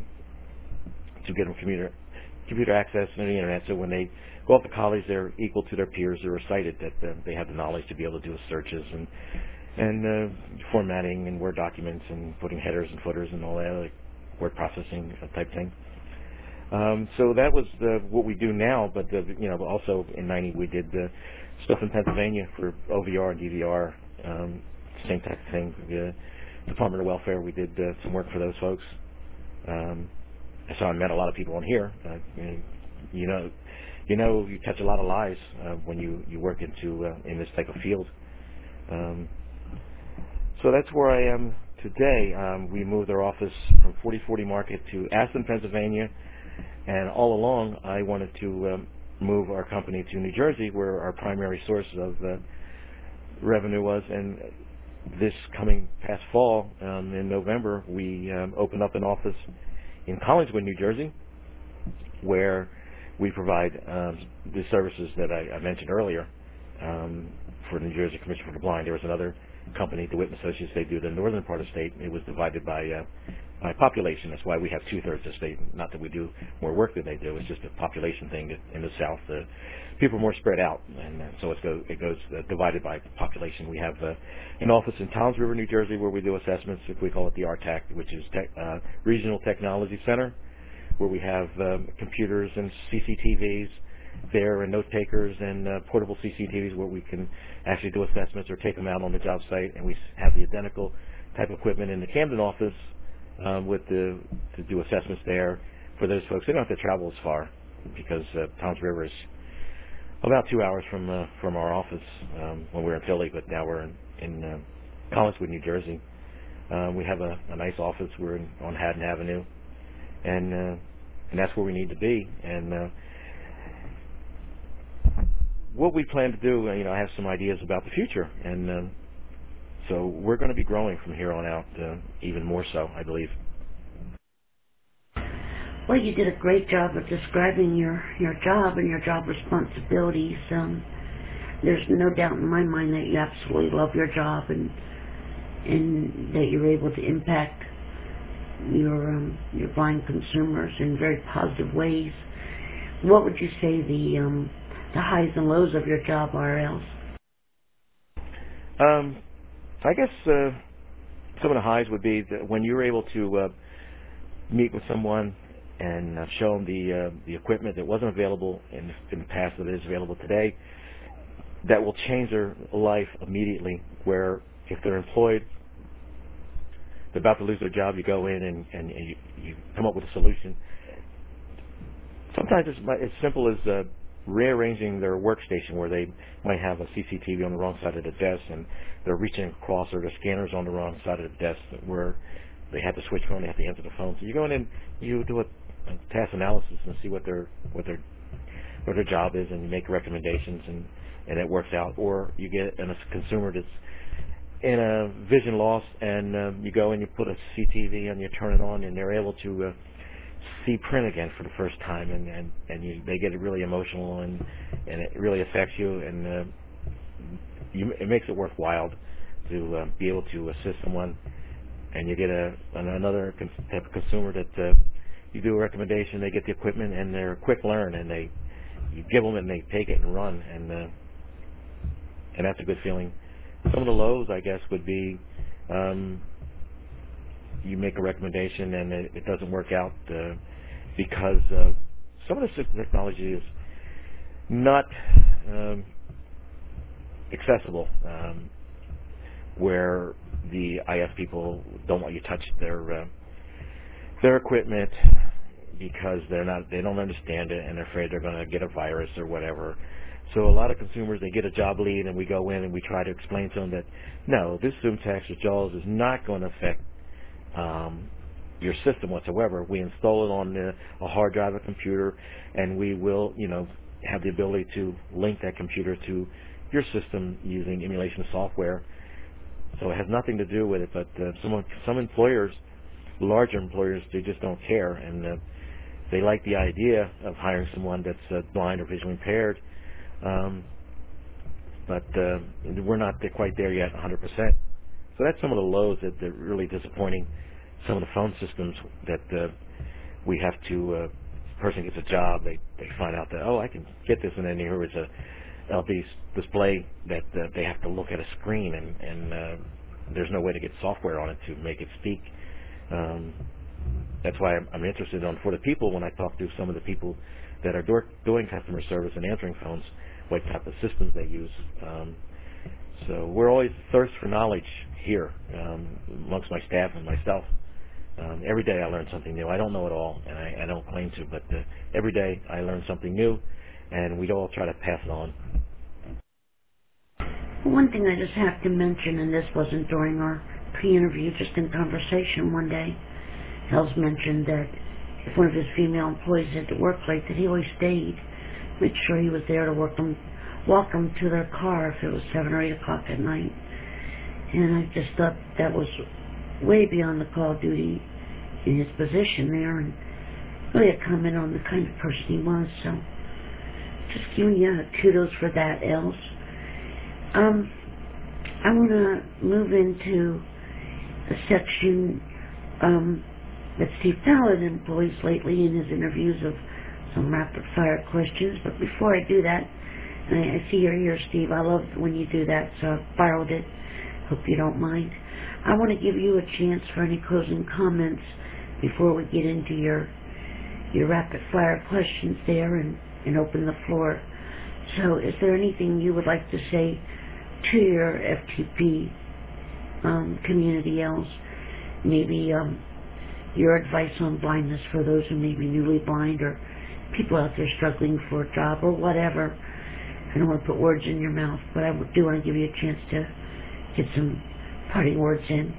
to get them computer computer access to the internet, so when they go off to college, they're equal to their peers who are sighted, that uh, they have the knowledge to be able to do searches and and uh, formatting and Word documents and putting headers and footers and all that, like word processing type thing. Um, so that was uh, what we do now, but uh, you know, also in ninety we did uh, stuff in Pennsylvania for O V R and D V R, um, same type of thing. The Department of Welfare, we did uh, some work for those folks. Um, so I met a lot of people on here. Uh, you know, you know, you touch a lot of lives uh, when you, you work into uh, in this type of field. Um, so that's where I am today. Um, we moved our office from forty forty Market to Aston, Pennsylvania, and all along I wanted to um, move our company to New Jersey, where our primary source of uh, revenue was. And this coming past fall, um, in November, we um, opened up an office in Collingswood, New Jersey, where we provide um, the services that I, I mentioned earlier um, for the New Jersey Commission for the Blind. There was another company, DeWitt and Associates. They do the northern part of the state. It was divided by uh, by population. That's why we have two-thirds of the state. Not that we do more work than they do. It's just a population thing. In the south, uh, people are more spread out, and uh, so it goes, it goes uh, divided by population. We have uh, an office in Toms River, New Jersey, where we do assessments. We call it the R T A C, which is tech, uh, Regional Technology Center, where we have um, computers and C C T Vs there, and note takers and uh, portable C C T Vs where we can actually do assessments or take them out on the job site. And we have the identical type of equipment in the Camden office um, with the to do assessments there for those folks. They don't have to travel as far because uh, Toms River is about two hours from uh, from our office um, when we were in Philly, but now we're in, in uh, Collingswood, New Jersey. Uh, we have a, a nice office. We're in, on Haddon Avenue, and uh, and that's where we need to be. And uh, what we plan to do, you know, I have some ideas about the future, and uh, so we're going to be growing from here on out, uh, even more so, I believe. Well, you did a great job of describing your, your job and your job responsibilities. Um, there's no doubt in my mind that you absolutely love your job, and and that you're able to impact your um, your blind consumers in very positive ways. What would you say the um, the highs and lows of your job are, Els? Um, I guess uh, some of the highs would be that when you're able to uh, meet with someone and uh, show them the uh, the equipment that wasn't available in, in the past that is available today, that will change their life immediately. Where if they're employed, they're about to lose their job, you go in and, and you, you come up with a solution Sometimes it's mi- as simple as uh, rearranging their workstation where they might have a C C T V on the wrong side of the desk and they're reaching across, or the scanner's on the wrong side of the desk where they have to switch phone, they have to answer the phone. So you go in and you do a, a task analysis and see what their what their what their job is, and you make recommendations, and and it works out. Or you get a consumer that's in a vision loss, and um, you go and you put a C C T V and you turn it on, and they're able to uh, see print again for the first time, and and, and you, they get really emotional, and and it really affects you, and uh, you, it makes it worthwhile to uh, be able to assist someone. And you get a another type of consumer that uh, you do a recommendation, they get the equipment, and they're quick learn, and they you give them and they take it and run, and uh, and that's a good feeling. Some of the lows, I guess, would be um, you make a recommendation and it, it doesn't work out uh, because uh, some of the technology is not um, accessible, um, where the I S people don't want you to touch their uh, their equipment because they're not they don't understand it, and they're afraid they're going to get a virus or whatever. So a lot of consumers, they get a job lead, and we go in and we try to explain to them that no, this ZoomText or JAWS is not going to affect um, your system whatsoever. We install it on the, a hard drive, a computer, and we will, you know, have the ability to link that computer to your system using emulation software. So it has nothing to do with it. But uh, some some employers, larger employers, they just don't care, and uh, they like the idea of hiring someone that's uh, blind or visually impaired. Um, but uh, we're not quite there yet, one hundred percent. So that's some of the lows that are really disappointing. Some of the phone systems that uh, we have to, uh, person gets a job, they, they find out that, oh, I can get this, and then here is a L C D display that uh, they have to look at a screen, and, and uh, there's no way to get software on it to make it speak. Um, that's why I'm, I'm interested on for the people when I talk to some of the people that are do- doing customer service and answering phones, what type of systems they use. Um, so we're always thirst for knowledge here um, amongst my staff and myself. Um, every day I learn something new. I don't know it all, and I, I don't claim to, but uh, every day I learn something new, and we all try to pass it on. One thing I just have to mention, and this wasn't during our pre-interview, just in conversation one day, Hells mentioned that if one of his female employees had to work late, that he always stayed, made sure he was there to work them, walk them to their car if it was seven or eight o'clock at night. And I just thought that was way beyond the call of duty in his position there, and really a comment on the kind of person he was. So just giving you kudos for that, Els. Um, I want to move into a section um, that Steve Fallon employs lately in his interviews of some rapid-fire questions. But before I do that, and I, I see you're here, Steve. I love when you do that, so I borrowed it. Hope you don't mind. I want to give you a chance for any closing comments before we get into your your rapid-fire questions there and, and open the floor. So is there anything you would like to say to your F T P um, community else? Maybe um, your advice on blindness for those who may be newly blind, or people out there struggling for a job, or whatever. I don't want to put words in your mouth, but I do want to give you a chance to get some parting words in.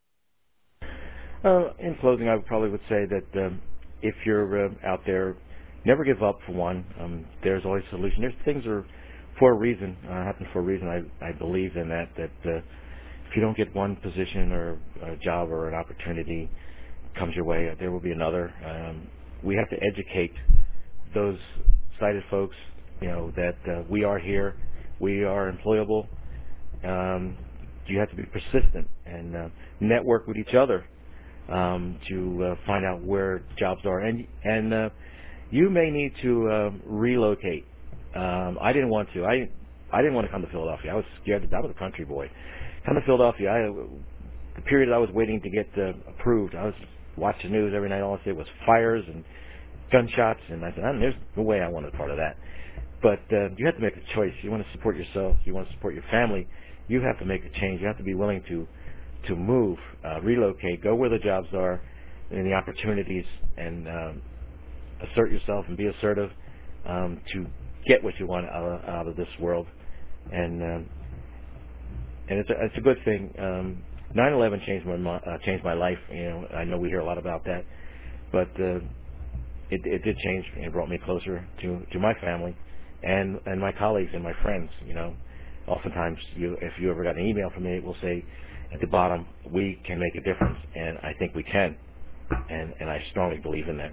Uh, in closing, I probably would say that um, if you're uh, out there, never give up, for one. Um, there's always a solution. There's things are for a reason, uh, happen for a reason. I, I believe in that, that uh, if you don't get one position or a job or an opportunity comes your way, there will be another. Um, we have to educate those sighted folks, you know, that uh, we are here, we are employable. Um, you have to be persistent and uh, network with each other um, to uh, find out where jobs are. And and uh, you may need to uh, relocate. Um, I didn't want to. I I didn't want to come to Philadelphia. I was scared. I was a country boy. Come to Philadelphia. I, the period I was waiting to get uh, approved, I was watching the news every night. All I said was fires and gunshots, and I said, there's no way I wanted a part of that. But uh, you have to make a choice. You want to support yourself. You want to support your family. You have to make a change. You have to be willing to to move, uh, relocate, go where the jobs are and the opportunities, and um, assert yourself and be assertive um, to get what you want out of, out of this world. And um, and it's a, it's a good thing. Um, nine eleven changed my uh, changed my life. You know, I know we hear a lot about that, but uh, it, it did change and brought me closer to, to my family and and my colleagues and my friends. You know, oftentimes you if you ever got an email from me, it will say at the bottom, "We can make a difference," and I think we can, and and I strongly believe in that.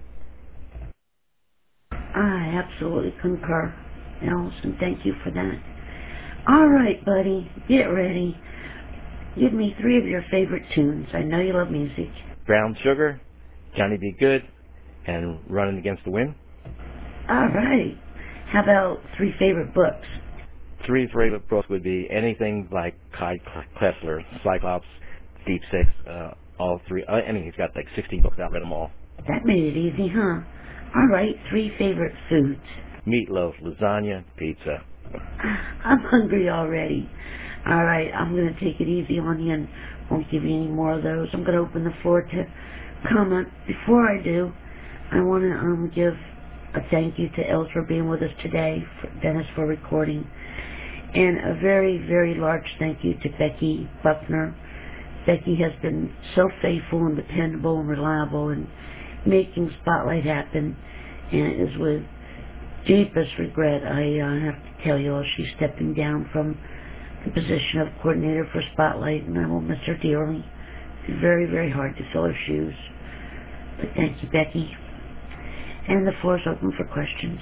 I absolutely concur, Allison. Thank you for that. All right, buddy, get ready. Give me three of your favorite tunes. I know you love music. Brown Sugar, Johnny B. Good, and Running Against the Wind. All right. How about three favorite books? Three favorite books would be anything like Kai Klessler, Cyclops, Deep Six, uh, all three. Uh, I mean, he's got like sixteen books out, read them all. That made it easy, huh? All right, three favorite foods. Meatloaf, lasagna, pizza. I'm hungry already. All right, I'm going to take it easy on you and won't give you any more of those. I'm going to open the floor to comment. Before I do, I want to um, give a thank you to Els for being with us today, for Dennis for recording, and a very, very large thank you to Becky Buckner. Becky has been so faithful and dependable and reliable in making Spotlight happen, and it is with deepest regret I uh, have to tell you all she's stepping down from the position of coordinator for Spotlight, and I will miss her dearly. It's very, very hard to fill her shoes. But thank you, Becky. And the floor is open for questions.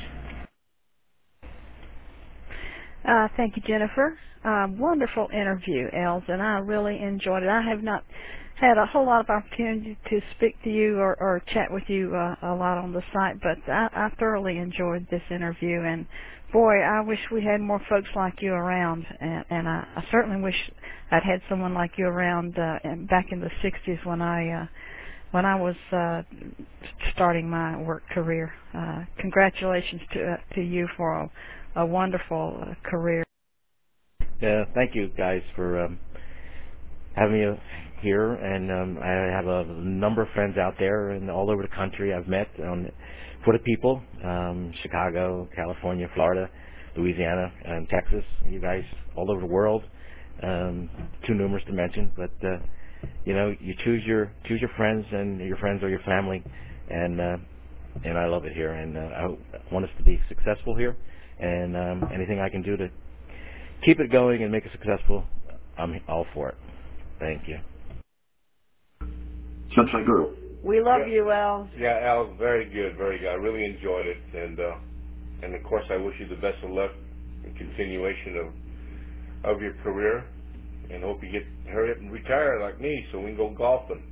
Uh, thank you, Jennifer. Uh, wonderful interview, Els, and I really enjoyed it. I have not had a whole lot of opportunity to speak to you or, or chat with you uh, a lot on the site, but I, I thoroughly enjoyed this interview. And boy, I wish we had more folks like you around, and, and I, I certainly wish I'd had someone like you around uh, in, back in the sixties when I uh, when I was uh, starting my work career. Uh, congratulations to uh, to you for a, a wonderful uh, career. Yeah, thank you guys for um, having me here, and um, I have a number of friends out there and all over the country I've met on, for the people, um, Chicago, California, Florida, Louisiana, and Texas. You guys all over the world, um, too numerous to mention, but uh, you know, you choose your choose your friends, and your friends are your family, and uh, and I love it here, and uh, I want us to be successful here, and um, anything I can do to keep it going and make it successful, I'm all for it. Thank you. Sunshine Girl. We love yeah. you, Els. Yeah, Al, very good, very good. I really enjoyed it, and uh, and of course, I wish you the best of luck in continuation of of your career, and hope you get hurry up and retire like me, so we can go golfing.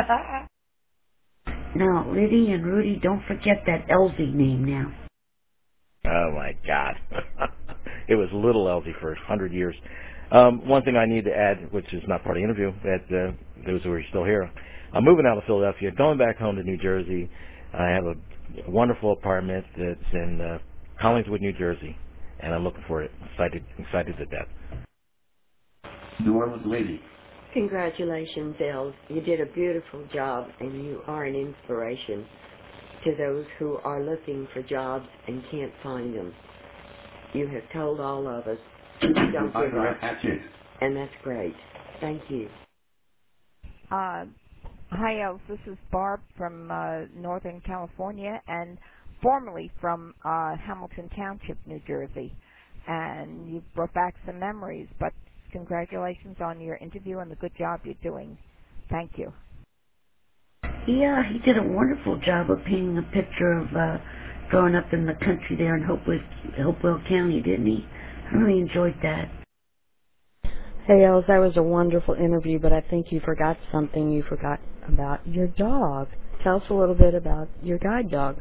Now, Liddy and Rudy, don't forget that Elsie name now. Oh my God, it was little Elsie for a hundred years. Um, one thing I need to add, which is not part of the interview, that uh, those who are still here, I'm moving out of Philadelphia, going back home to New Jersey. I have a wonderful apartment that's in uh, Collingswood, New Jersey, and I'm looking for it. Excited, excited to death. New Orleans lady. Congratulations, Els. You did a beautiful job, and you are an inspiration to those who are looking for jobs and can't find them. You have told all of us, don't give up, That's it. and that's great. Thank you. Uh, hi, Els. This is Barb from uh, Northern California and formerly from uh, Hamilton Township, New Jersey. And you brought back some memories, but congratulations on your interview and the good job you're doing. Thank you. Yeah, he did a wonderful job of painting a picture of uh, growing up in the country there in Hopewell, Hopewell County, didn't he? I really enjoyed that. Hey, Els, that was a wonderful interview, but I think you forgot something. You forgot about your dog. Tell us a little bit about your guide dog.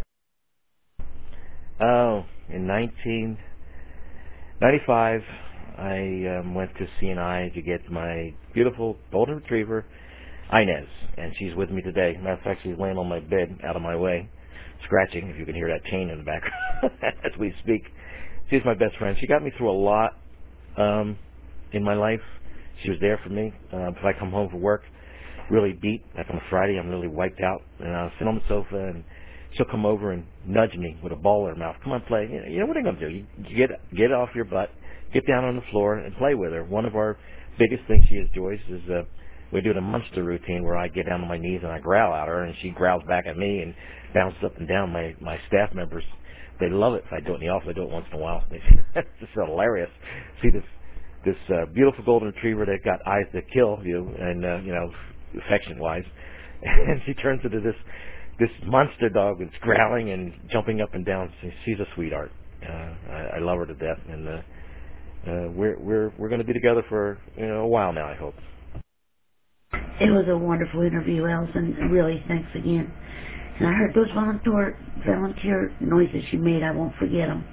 Oh, in nineteen ninety-five, I um, went to C N I to get my beautiful golden retriever, Inez, and she's with me today. Matter of fact, she's laying on my bed out of my way, scratching, if you can hear that chain in the background as we speak. She's my best friend. She got me through a lot um, in my life. She was there for me. Uh, if I come home from work really beat, like on a Friday, I'm really wiped out, and I'll sit on the sofa, and she'll come over and nudge me with a ball in her mouth. Come on, play. You know, you know what I'm going to do? You, you get get off your butt, get down on the floor, and play with her. One of our biggest things she enjoys is uh, we do the monster routine where I get down on my knees and I growl at her, and she growls back at me and bounces up and down. My my staff members, they love it. If I do it in the office, I do it once in a while. It's just hilarious. See this this uh, beautiful golden retriever that got eyes that kill you, and uh, you know, affection-wise, and she turns into this this monster dog that's growling and jumping up and down. She's a sweetheart. Uh, I, I love her to death, and uh, uh, we're we're we're going to be together for you know a while now, I hope. It was a wonderful interview, Els, and really thanks again. And I heard those volunteer volunteer noises you made. I won't forget them.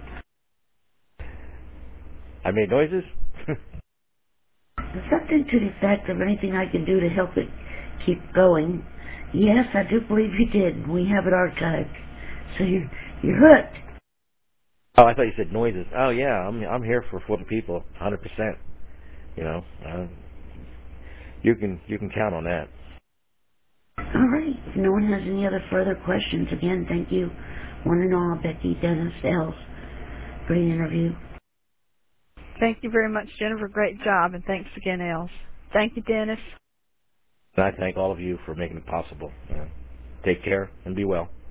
I made noises? Something to the effect of anything I can do to help it keep going. Yes, I do believe you did. We have it archived. So you're, you're hooked. Oh, I thought you said noises. Oh, yeah, I'm I'm here for for the people, one hundred percent. You know, uh, you can you can count on that. All right. If no one has any other further questions, again, thank you, one and all, Becky, Dennis, Els, for the interview. Thank you very much, Jennifer. Great job, and thanks again, Els. Thank you, Dennis. And I thank all of you for making it possible. Uh, take care and be well.